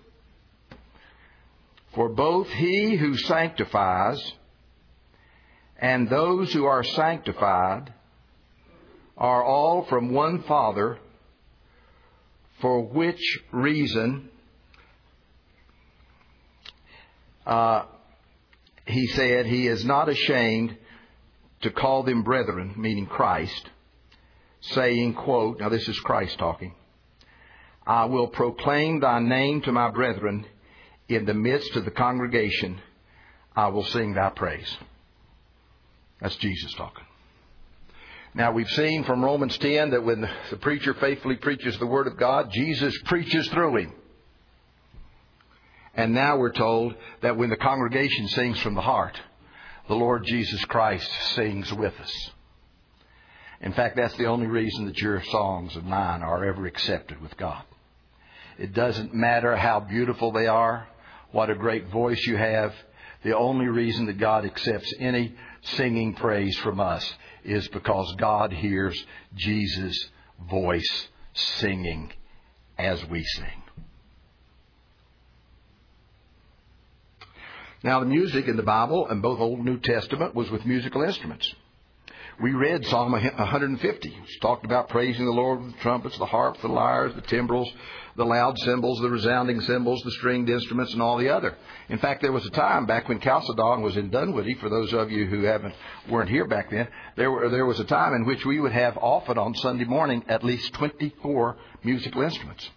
For both he who sanctifies and those who are sanctified are all from one Father, for which reason uh, he said he is not ashamed to call them brethren, meaning Christ, saying, quote, now this is Christ talking, I will proclaim thy name to my brethren. In the midst of the congregation, I will sing thy praise. That's Jesus talking. Now, we've seen from Romans ten that when the preacher faithfully preaches the Word of God, Jesus preaches through him. And now we're told that when the congregation sings from the heart, the Lord Jesus Christ sings with us. In fact, that's the only reason that your songs and mine are ever accepted with God. It doesn't matter how beautiful they are, what a great voice you have. The only reason that God accepts any singing praise from us is because God hears Jesus' voice singing as we sing. Now, the music in the Bible, in both Old and New Testament, was with musical instruments. We read Psalm one hundred fifty, which talked about praising the Lord with the trumpets, the harp, the lyres, the timbrels, the loud cymbals, the resounding cymbals, the stringed instruments, and all the other. In fact, there was a time back when Chalcedon was in Dunwoody, for those of you who haven't weren't here back then, there were there was a time in which we would have often on Sunday morning at least twenty-four musical instruments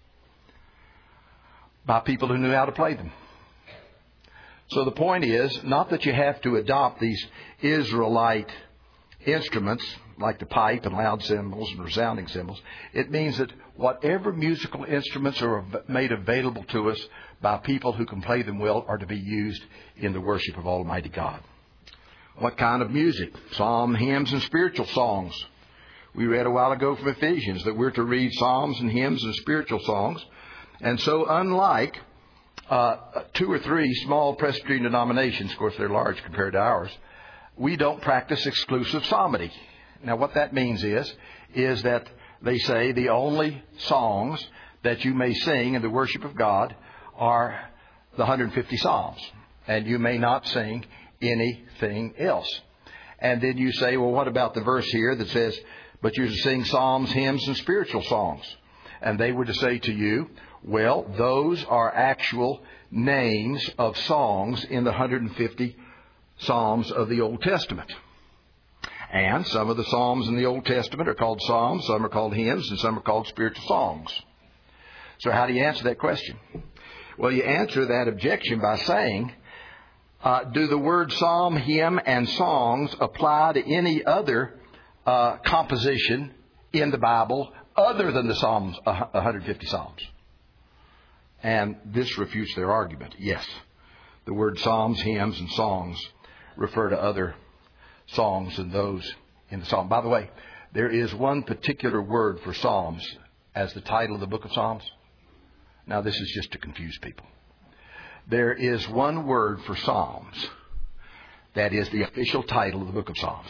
by people who knew how to play them. So the point is not that you have to adopt these Israelite instruments like the pipe and loud cymbals and resounding cymbals. It means that whatever musical instruments are made available to us by people who can play them well are to be used in the worship of Almighty God. What kind of music? Psalm, hymns, and spiritual songs. We read a while ago from Ephesians that we're to read psalms and hymns and spiritual songs. And so unlike uh, two or three small Presbyterian denominations, of course they're large compared to ours, we don't practice exclusive psalmody. Now, what that means is, is that they say the only songs that you may sing in the worship of God are the one hundred fifty psalms. And you may not sing anything else. And then you say, well, what about the verse here that says, but you're to sing psalms, hymns, and spiritual songs? And they were to say to you, well, those are actual names of songs in the one hundred fifty Psalms of the Old Testament. And some of the Psalms in the Old Testament are called psalms, some are called hymns, and some are called spiritual songs. So how do you answer that question? Well, you answer that objection by saying, uh, do the words psalm, hymn, and songs apply to any other uh, composition in the Bible other than the Psalms, uh, one hundred fifty Psalms? And this refutes their argument. Yes, the word psalms, hymns, and songs refer to other songs than those in the Psalm. By the way, there is one particular word for Psalms as the title of the book of Psalms. Now, this is just to confuse people. There is one word for Psalms that is the official title of the book of Psalms.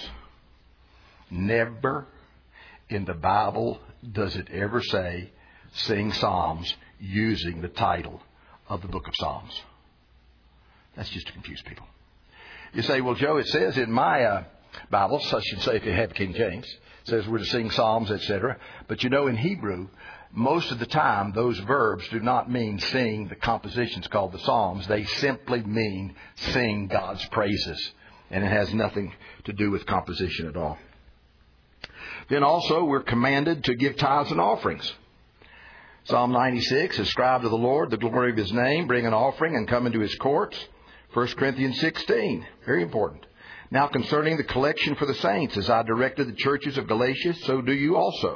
Never in the Bible does it ever say sing Psalms using the title of the book of Psalms. That's just to confuse people. You say, well, Joe, it says in my uh, Bible, so I should say if you have King James, it says we're to sing psalms, et cetera. But you know, in Hebrew, most of the time, those verbs do not mean sing the compositions called the psalms. They simply mean sing God's praises. And it has nothing to do with composition at all. Then also, we're commanded to give tithes and offerings. Psalm ninety-six, ascribe to the Lord the glory of His name, bring an offering and come into His courts. First Corinthians sixteen, very important. Now concerning the collection for the saints, as I directed the churches of Galatia, so do you also.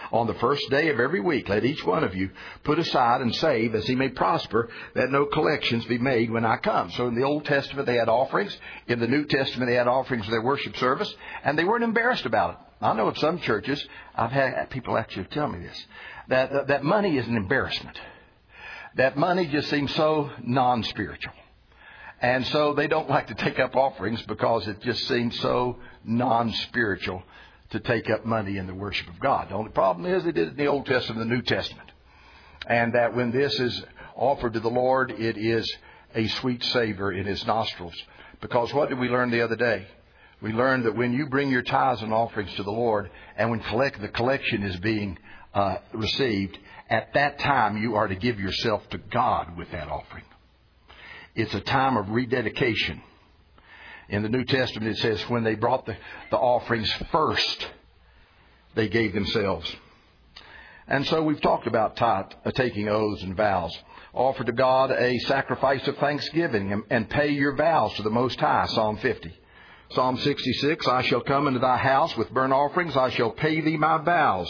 On the first day of every week, let each one of you put aside and save as he may prosper, that no collections be made when I come. So in the Old Testament, they had offerings. In the New Testament, they had offerings for their worship service, and they weren't embarrassed about it. I know of some churches, I've had people actually tell me this, that, that, that money is an embarrassment. That money just seems so non-spiritual. And so they don't like to take up offerings because it just seems so non-spiritual to take up money in the worship of God. The only problem is they did it in the Old Testament and the New Testament. And that when this is offered to the Lord, it is a sweet savor in His nostrils. Because what did we learn the other day? We learned that when you bring your tithes and offerings to the Lord, and when collect, the collection is being uh, received, at that time you are to give yourself to God with that offering. It's a time of rededication. In the New Testament, it says when they brought the, the offerings first, they gave themselves. And so we've talked about tithe, uh, taking oaths and vows. Offer to God a sacrifice of thanksgiving and, and pay your vows to the Most High, Psalm fifty. Psalm sixty-six, I shall come into thy house with burnt offerings. I shall pay thee my vows.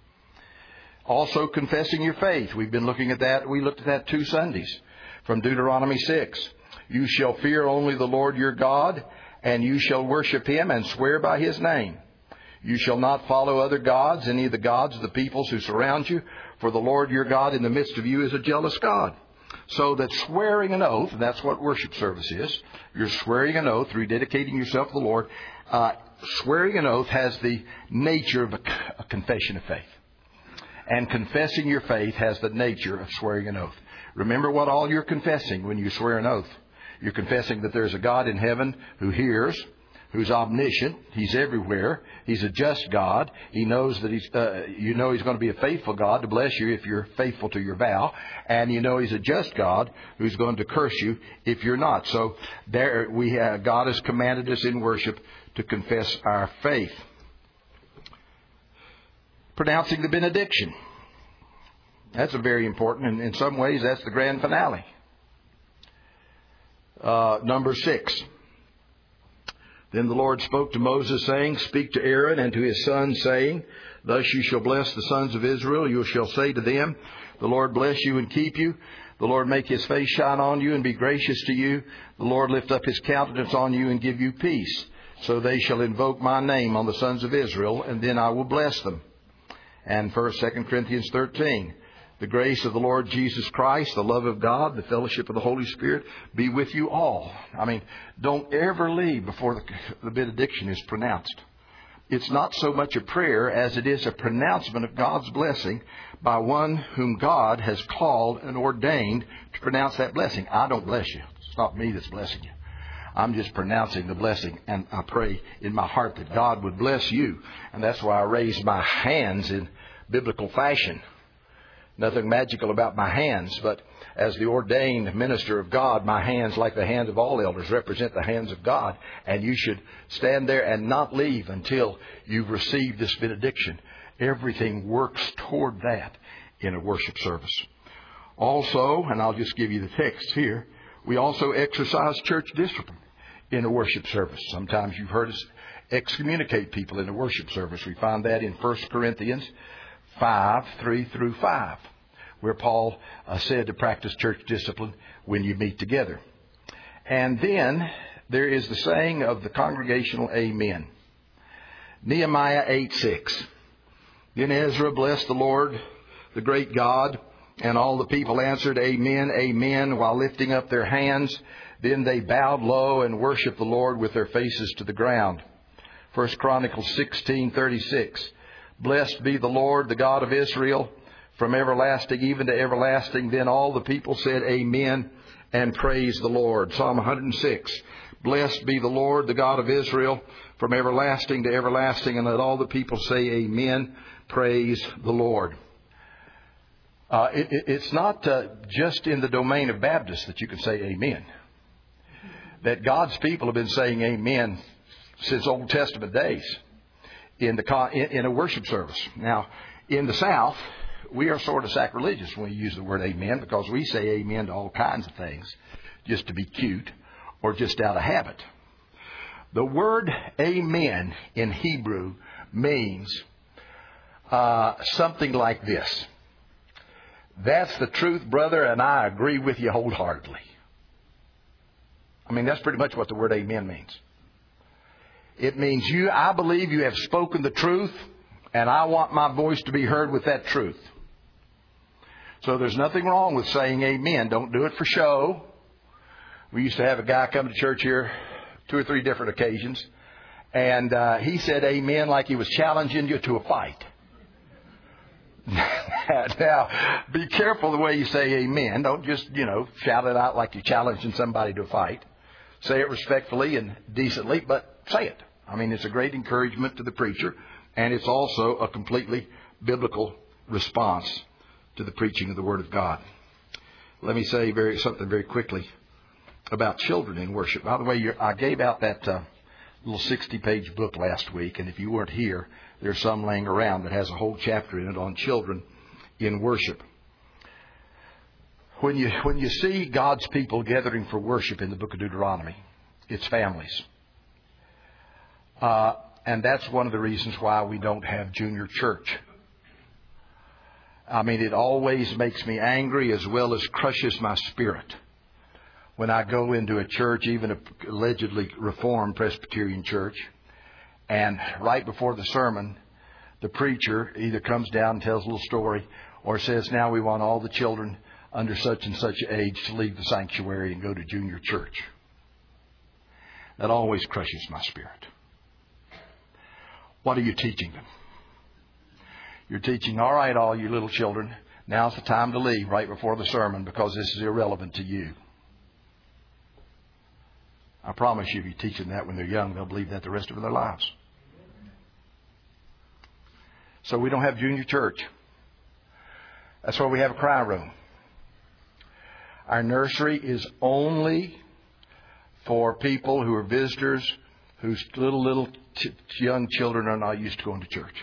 Also confessing your faith. We've been looking at that. We looked at that two Sundays from Deuteronomy six. You shall fear only the Lord your God, and you shall worship Him and swear by His name. You shall not follow other gods, any of the gods of the peoples who surround you, for the Lord your God in the midst of you is a jealous God. So that swearing an oath, and that's what worship service is, you're swearing an oath, rededicating yourself to the Lord. Uh, swearing an oath has the nature of a, a confession of faith. And confessing your faith has the nature of swearing an oath. Remember what all you're confessing when you swear an oath. You're confessing that there's a God in heaven who hears, who's omniscient. He's everywhere. He's a just God. He knows that he's, uh, you know He's going to be a faithful God to bless you if you're faithful to your vow. And you know He's a just God who's going to curse you if you're not. So there we have, God has commanded us in worship to confess our faith. Pronouncing the benediction. That's a very important, and in some ways that's the grand finale. Uh, number six. Then the Lord spoke to Moses, saying, Speak to Aaron and to his sons, saying, Thus you shall bless the sons of Israel. You shall say to them, The Lord bless you and keep you. The Lord make His face shine on you and be gracious to you. The Lord lift up His countenance on you and give you peace. So they shall invoke my name on the sons of Israel, and then I will bless them. And first, Second Corinthians thirteen. The grace of the Lord Jesus Christ, the love of God, the fellowship of the Holy Spirit be with you all. I mean, don't ever leave before the, the benediction is pronounced. It's not so much a prayer as it is a pronouncement of God's blessing by one whom God has called and ordained to pronounce that blessing. I don't bless you. It's not me that's blessing you. I'm just pronouncing the blessing, and I pray in my heart that God would bless you. And that's why I raise my hands in biblical fashion. Nothing magical about my hands, but as the ordained minister of God, my hands, like the hands of all elders, represent the hands of God. And you should stand there and not leave until you've received this benediction. Everything works toward that in a worship service. Also, and I'll just give you the text here, we also exercise church discipline in a worship service. Sometimes you've heard us excommunicate people in a worship service. We find that in First Corinthians five, three through five, where Paul uh, said to practice church discipline when you meet together. And then there is the saying of the congregational Amen. Nehemiah eight six. Then Ezra blessed the Lord, the great God, and all the people answered, Amen, Amen, while lifting up their hands. Then they bowed low and worshiped the Lord with their faces to the ground. First Chronicles sixteen thirty-six. Blessed be the Lord, the God of Israel, from everlasting even to everlasting. Then all the people said, Amen, and praise the Lord. Psalm one hundred six. Blessed be the Lord, the God of Israel, from everlasting to everlasting. And let all the people say, Amen, praise the Lord. Uh, it, it, it's not uh, just in the domain of Baptists that you can say Amen. That God's people have been saying Amen since Old Testament days. In the in a worship service. Now, in the South, we are sort of sacrilegious when we use the word amen, because we say amen to all kinds of things just to be cute or just out of habit. The word amen in Hebrew means uh, something like this. That's the truth, brother, and I agree with you wholeheartedly. I mean, that's pretty much what the word amen means. It means you, I believe you have spoken the truth, and I want my voice to be heard with that truth. So there's nothing wrong with saying amen. Don't do it for show. We used to have a guy come to church here two or three different occasions, and uh, he said amen like he was challenging you to a fight. Now, be careful the way you say amen. Don't just, you know, shout it out like you're challenging somebody to a fight. Say it respectfully and decently, but say it. I mean, it's a great encouragement to the preacher, and it's also a completely biblical response to the preaching of the Word of God. Let me say very something very quickly about children in worship. By the way, you're, I gave out that uh, little sixty-page book last week, and if you weren't here, there's some laying around that has a whole chapter in it on children in worship. When you when you see God's people gathering for worship in the book of Deuteronomy, it's families. Uh, and that's one of the reasons why we don't have junior church. I mean, it always makes me angry as well as crushes my spirit when I go into a church, even a allegedly Reformed Presbyterian church, and right before the sermon, the preacher either comes down and tells a little story or says, now we want all the children under such and such age to leave the sanctuary and go to junior church. That always crushes my spirit. What are you teaching them? You're teaching, all right, all you little children, now's the time to leave right before the sermon because this is irrelevant to you. I promise you, if you teach them that when they're young, they'll believe that the rest of their lives. So we don't have junior church. That's why we have a cry room. Our nursery is only for people who are visitors whose little, little t- young children are not used to going to church.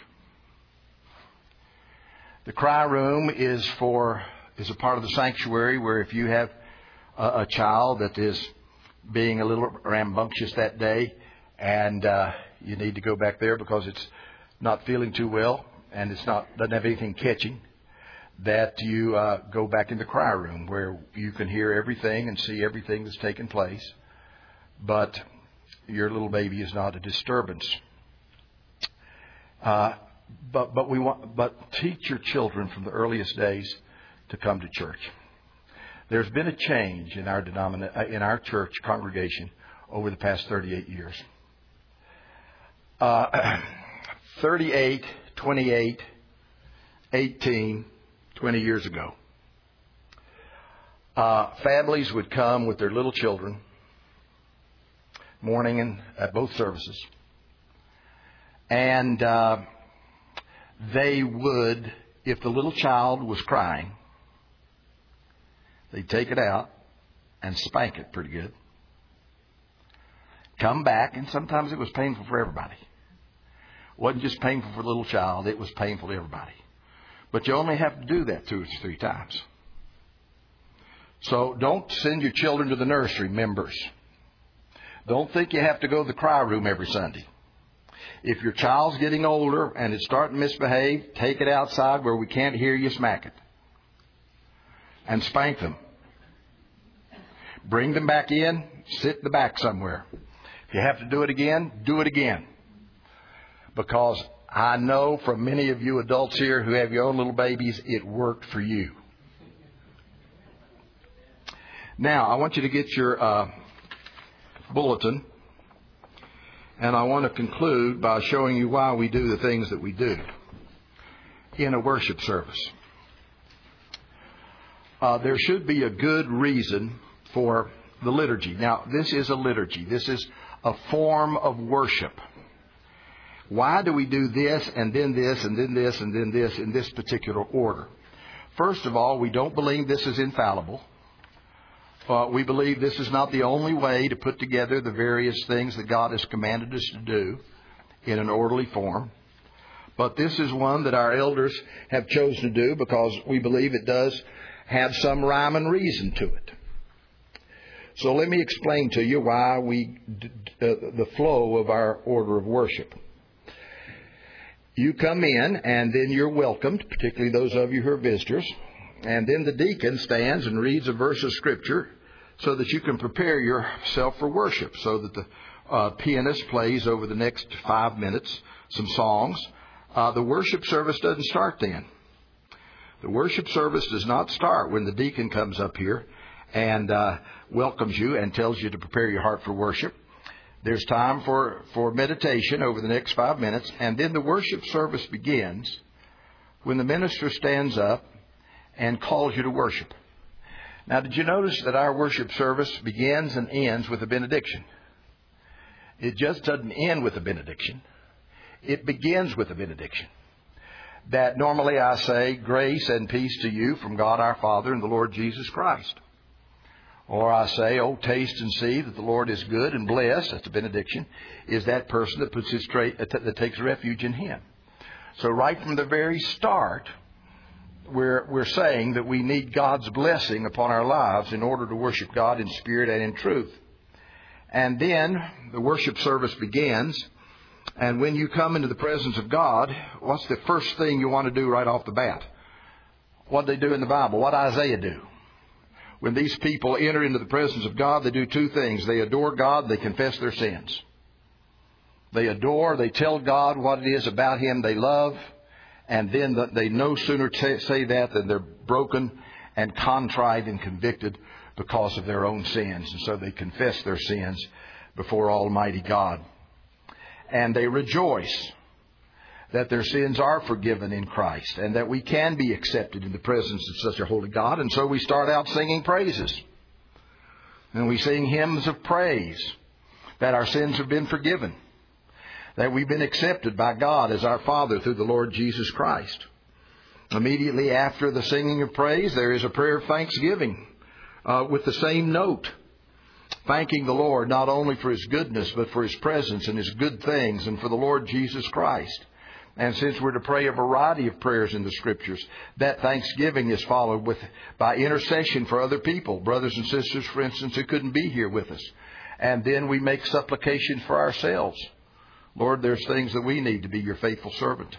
The cry room is for is a part of the sanctuary where if you have a, a child that is being a little rambunctious that day and uh, you need to go back there because it's not feeling too well and it's not doesn't have anything catching, that you uh, go back in the cry room where you can hear everything and see everything that's taking place, but your little baby is not a disturbance. Uh, but but we want but teach your children from the earliest days to come to church. There's been a change in our denomina- in our church congregation over the past thirty-eight years. Uh, thirty-eight, twenty-eight, eighteen, twenty years ago, uh, families would come with their little children, morning and at both services, and uh, they would, if the little child was crying, they'd take it out and spank it pretty good. Come back, and sometimes it was painful for everybody. It wasn't just painful for the little child, it was painful to everybody. But you only have to do that two or three times. So don't send your children to the nursery, members. Don't think you have to go to the cry room every Sunday. If your child's getting older and it's starting to misbehave, take it outside where we can't hear you smack it. And spank them. Bring them back in, sit in the back somewhere. If you have to do it again, do it again. Because I know from many of you adults here who have your own little babies, it worked for you. Now, I want you to get your uh, bulletin. And I want to conclude by showing you why we do the things that we do in a worship service. Uh, there should be a good reason for the liturgy. Now, this is a liturgy. This is a form of worship. Why do we do this and then this and then this and then this in this particular order? First of all, we don't believe this is infallible. Uh, we believe this is not the only way to put together the various things that God has commanded us to do in an orderly form. But this is one that our elders have chosen to do because we believe it does have some rhyme and reason to it. So let me explain to you why we, uh, the flow of our order of worship. you come in, and then you're welcomed, particularly those of you who are visitors. And then the deacon stands and reads a verse of Scripture so that you can prepare yourself for worship, so that the uh, pianist plays over the next five minutes some songs. Uh, the worship service doesn't start then. The worship service does not start when the deacon comes up here and uh, welcomes you and tells you to prepare your heart for worship. There's time for, for meditation over the next five minutes, and then the worship service begins when the minister stands up and calls you to worship. Now, did you notice that our worship service begins and ends with a benediction? It just doesn't end with a benediction. It begins with a benediction. That normally I say, grace and peace to you from God our Father and the Lord Jesus Christ. Or I say, oh, taste and see that the Lord is good, and blessed, that's a benediction, is that person that puts his tra- that takes refuge in Him. So right from the very start, we're, we're saying that we need God's blessing upon our lives in order to worship God in spirit and in truth. And then the worship service begins. And when you come into the presence of God, what's the first thing you want to do right off the bat? What did they do in the Bible? What did Isaiah do? When these people enter into the presence of God, they do two things. They adore God, they confess their sins. They adore, they tell God what it is about Him they love, and then they no sooner t- say that than they're broken and contrite and convicted because of their own sins. And so they confess their sins before Almighty God. And they rejoice that their sins are forgiven in Christ and that we can be accepted in the presence of such a holy God. And so we start out singing praises. And we sing hymns of praise that our sins have been forgiven, that we've been accepted by God as our Father through the Lord Jesus Christ. Immediately after the singing of praise, there is a prayer of thanksgiving uh, with the same note, thanking the Lord not only for His goodness, but for His presence and His good things and for the Lord Jesus Christ. And since we're to pray a variety of prayers in the Scriptures, that thanksgiving is followed with by intercession for other people, brothers and sisters, for instance, who couldn't be here with us. And then we make supplication for ourselves. Lord, there's things that we need to be your faithful servant.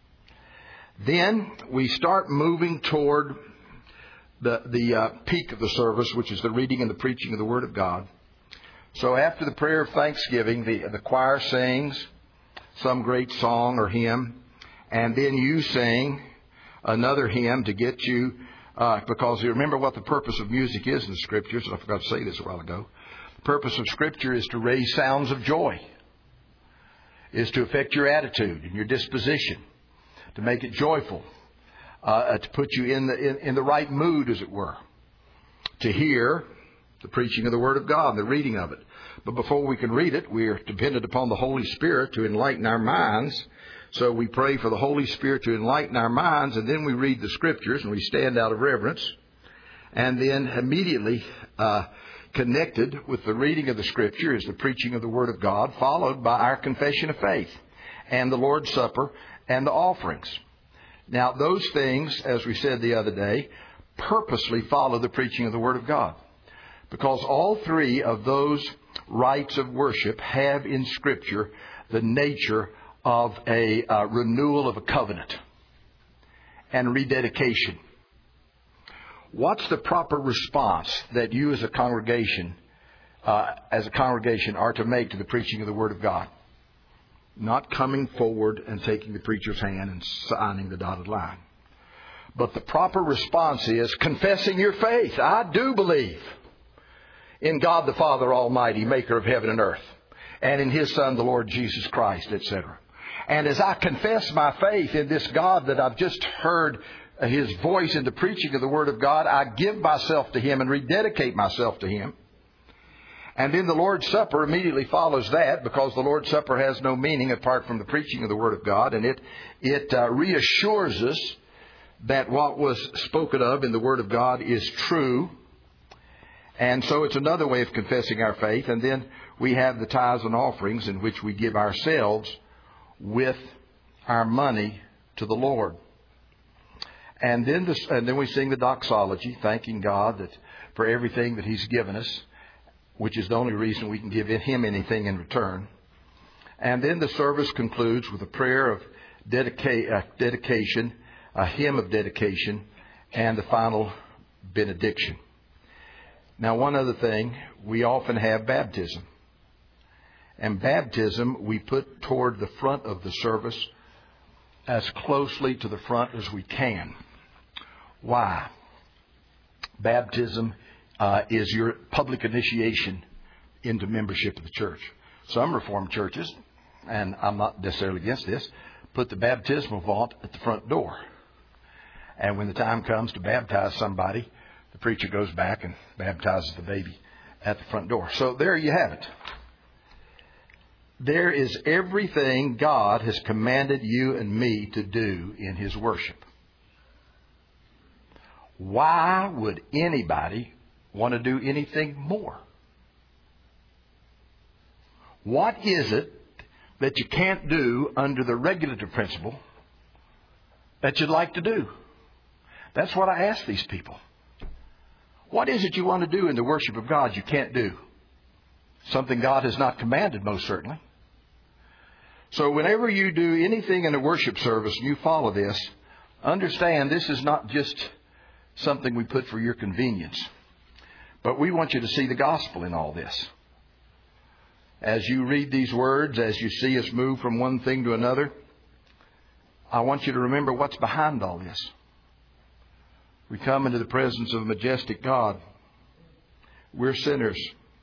Then we start moving toward the, the uh, peak of the service, which is the reading and the preaching of the Word of God. So after the prayer of thanksgiving, the, the choir sings some great song or hymn, and then you sing another hymn to get you, uh, because you remember what the purpose of music is in the Scriptures. I forgot to say this a while ago. The purpose of Scripture is to raise sounds of joy, is to affect your attitude and your disposition, to make it joyful, uh, to put you in the in, in the right mood, as it were, to hear the preaching of the Word of God, the reading of it. But before we can read it, we are dependent upon the Holy Spirit to enlighten our minds. So we pray for the Holy Spirit to enlighten our minds, and then we read the Scriptures, and we stand out of reverence. And then immediately uh, connected with the reading of the Scripture is the preaching of the Word of God, followed by our confession of faith and the Lord's Supper and the offerings. Now, those things, as we said the other day, purposely follow the preaching of the Word of God, because all three of those rites of worship have in Scripture the nature of a uh, renewal of a covenant and rededication. What's the proper response that you as a congregation, uh, as a congregation, are to make to the preaching of the Word of God? Not coming forward and taking the preacher's hand and signing the dotted line. But the proper response is confessing your faith. I do believe in God the Father Almighty, maker of heaven and earth, and in His Son, the Lord Jesus Christ, et cetera. And as I confess my faith in this God that I've just heard His voice in the preaching of the Word of God, I give myself to Him and rededicate myself to Him. And then the Lord's Supper immediately follows that, because the Lord's Supper has no meaning apart from the preaching of the Word of God. And it, it uh, reassures us that what was spoken of in the Word of God is true. And so it's another way of confessing our faith. And then we have the tithes and offerings, in which we give ourselves with our money to the Lord. And then, this, and then we sing the doxology, thanking God that for everything that He's given us, which is the only reason we can give Him anything in return. And then the service concludes with a prayer of dedica- uh, dedication, a hymn of dedication, and the final benediction. Now, one other thing, we often have baptism. And baptism we put toward the front of the service as closely to the front as we can. Why? Baptism uh, is your public initiation into membership of the church. Some Reformed churches, and I'm not necessarily against this, put the baptismal font at the front door. And when the time comes to baptize somebody, the preacher goes back and baptizes the baby at the front door. So there you have it. There is everything God has commanded you and me to do in His worship. Why would anybody want to do anything more? What is it that you can't do under the regulative principle that you'd like to do? That's what I ask these people. What is it you want to do in the worship of God you can't do? Something God has not commanded, most certainly. So whenever you do anything in a worship service and you follow this, understand this is not just something we put for your convenience. But we want you to see the gospel in all this. As you read these words, as you see us move from one thing to another, I want you to remember what's behind all this. We come into the presence of a majestic God. We're sinners.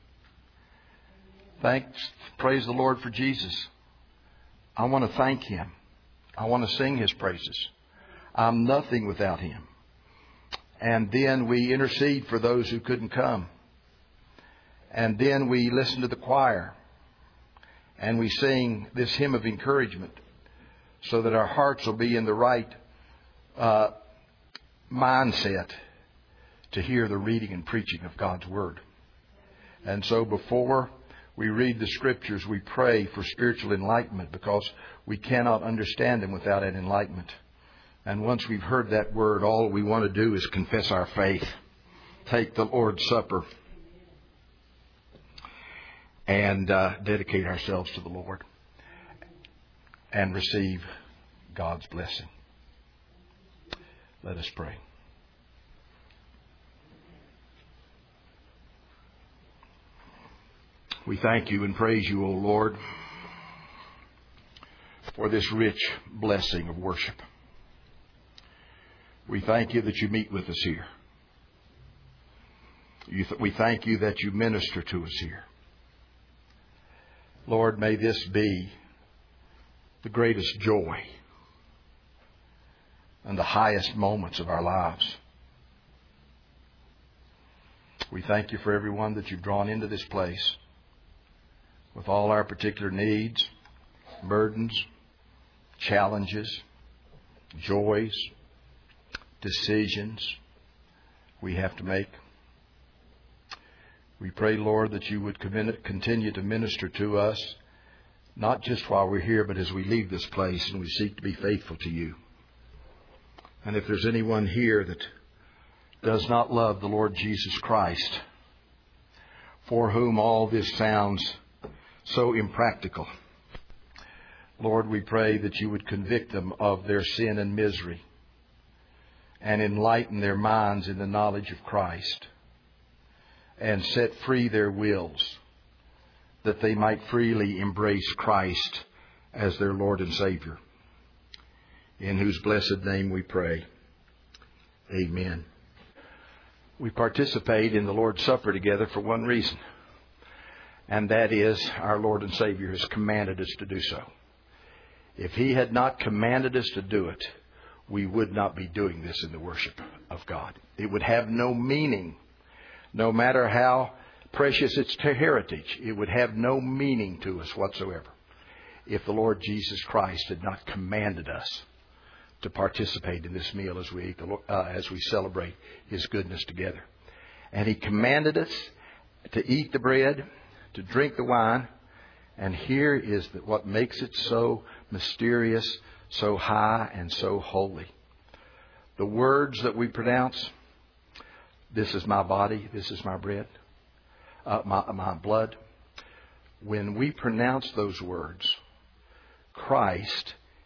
Thanks, praise the Lord for Jesus. I want to thank Him. I want to sing His praises. I'm nothing without Him. And then we intercede for those who couldn't come. And then we listen to the choir. And we sing this hymn of encouragement so that our hearts will be in the right uh, mindset to hear the reading and preaching of God's Word. And so before we read the Scriptures, we pray for spiritual enlightenment because we cannot understand them without that enlightenment. And once we've heard that Word, all we want to do is confess our faith, take the Lord's Supper, and uh, dedicate ourselves to the Lord and receive God's blessing. Let us pray. We thank You and praise You, O Lord, for this rich blessing of worship. We thank You that You meet with us here. You th- we thank You that You minister to us here. Lord, may this be the greatest joy and the highest moments of our lives. We thank You for everyone that You've drawn into this place with all our particular needs, burdens, challenges, joys, decisions we have to make. We pray, Lord, that You would continue to minister to us, not just while we're here, but as we leave this place and we seek to be faithful to You. And if there's anyone here that does not love the Lord Jesus Christ, for whom all this sounds so impractical, Lord, we pray that You would convict them of their sin and misery and enlighten their minds in the knowledge of Christ and set free their wills that they might freely embrace Christ as their Lord and Savior, in whose blessed name we pray. Amen. We participate in the Lord's Supper together for one reason, and that is our Lord and Savior has commanded us to do so. If He had not commanded us to do it, we would not be doing this in the worship of God. It would have no meaning, no matter how precious its heritage. It would have no meaning to us whatsoever if the Lord Jesus Christ had not commanded us to participate in this meal as we eat the, uh, as we celebrate His goodness together. And He commanded us to eat the bread, to drink the wine, and here is the, what makes it so mysterious, so high, and so holy. The words that we pronounce, this is my body, this is my bread, uh, my, my blood. When we pronounce those words, Christ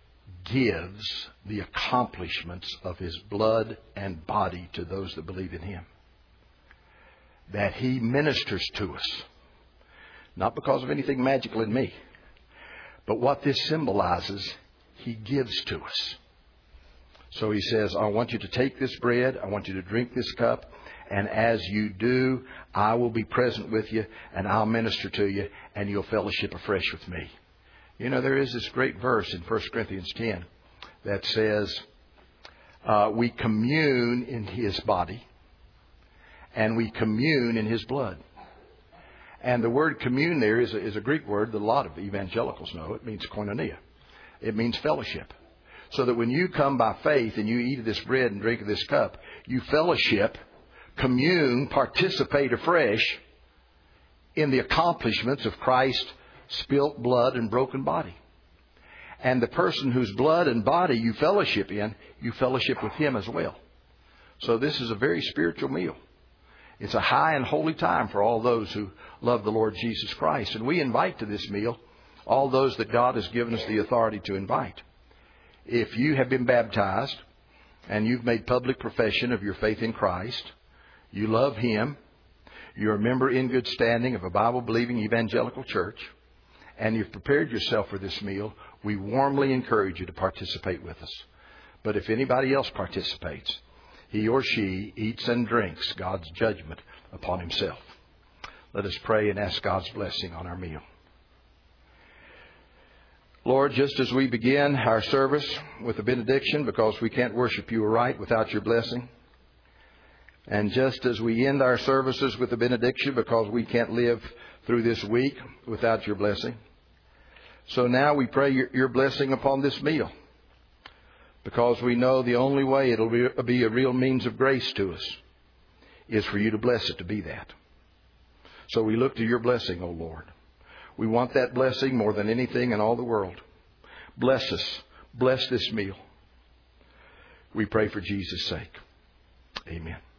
gives the accomplishments of His blood and body to those that believe in Him. That He ministers to us. Not because of anything magical in me. But what this symbolizes, He gives to us. So He says, I want you to take this bread. I want you to drink this cup. And as you do, I will be present with you. And I'll minister to you. And you'll fellowship afresh with me. You know, there is this great verse in First Corinthians ten that says, uh, we commune in His body. And we commune in His blood. And the word commune there is a, is a Greek word that a lot of evangelicals know. It means koinonia. It means fellowship. So that when you come by faith and you eat of this bread and drink of this cup, you fellowship, commune, participate afresh in the accomplishments of Christ's spilt blood and broken body. And the person whose blood and body you fellowship in, you fellowship with Him as well. So this is a very spiritual meal. It's a high and holy time for all those who love the Lord Jesus Christ. And we invite to this meal all those that God has given us the authority to invite. If you have been baptized and you've made public profession of your faith in Christ, you love Him, you're a member in good standing of a Bible-believing evangelical church, and you've prepared yourself for this meal, we warmly encourage you to participate with us. But if anybody else participates, he or she eats and drinks God's judgment upon himself. Let us pray and ask God's blessing on our meal. Lord, just as we begin our service with a benediction, because we can't worship You aright without Your blessing, and just as we end our services with a benediction, because we can't live through this week without Your blessing, so now we pray Your, your blessing upon this meal, because we know the only way it'll be, be a real means of grace to us is for You to bless it to be that. So we look to Your blessing, O Lord. We want that blessing more than anything in all the world. Bless us. Bless this meal. We pray for Jesus' sake. Amen.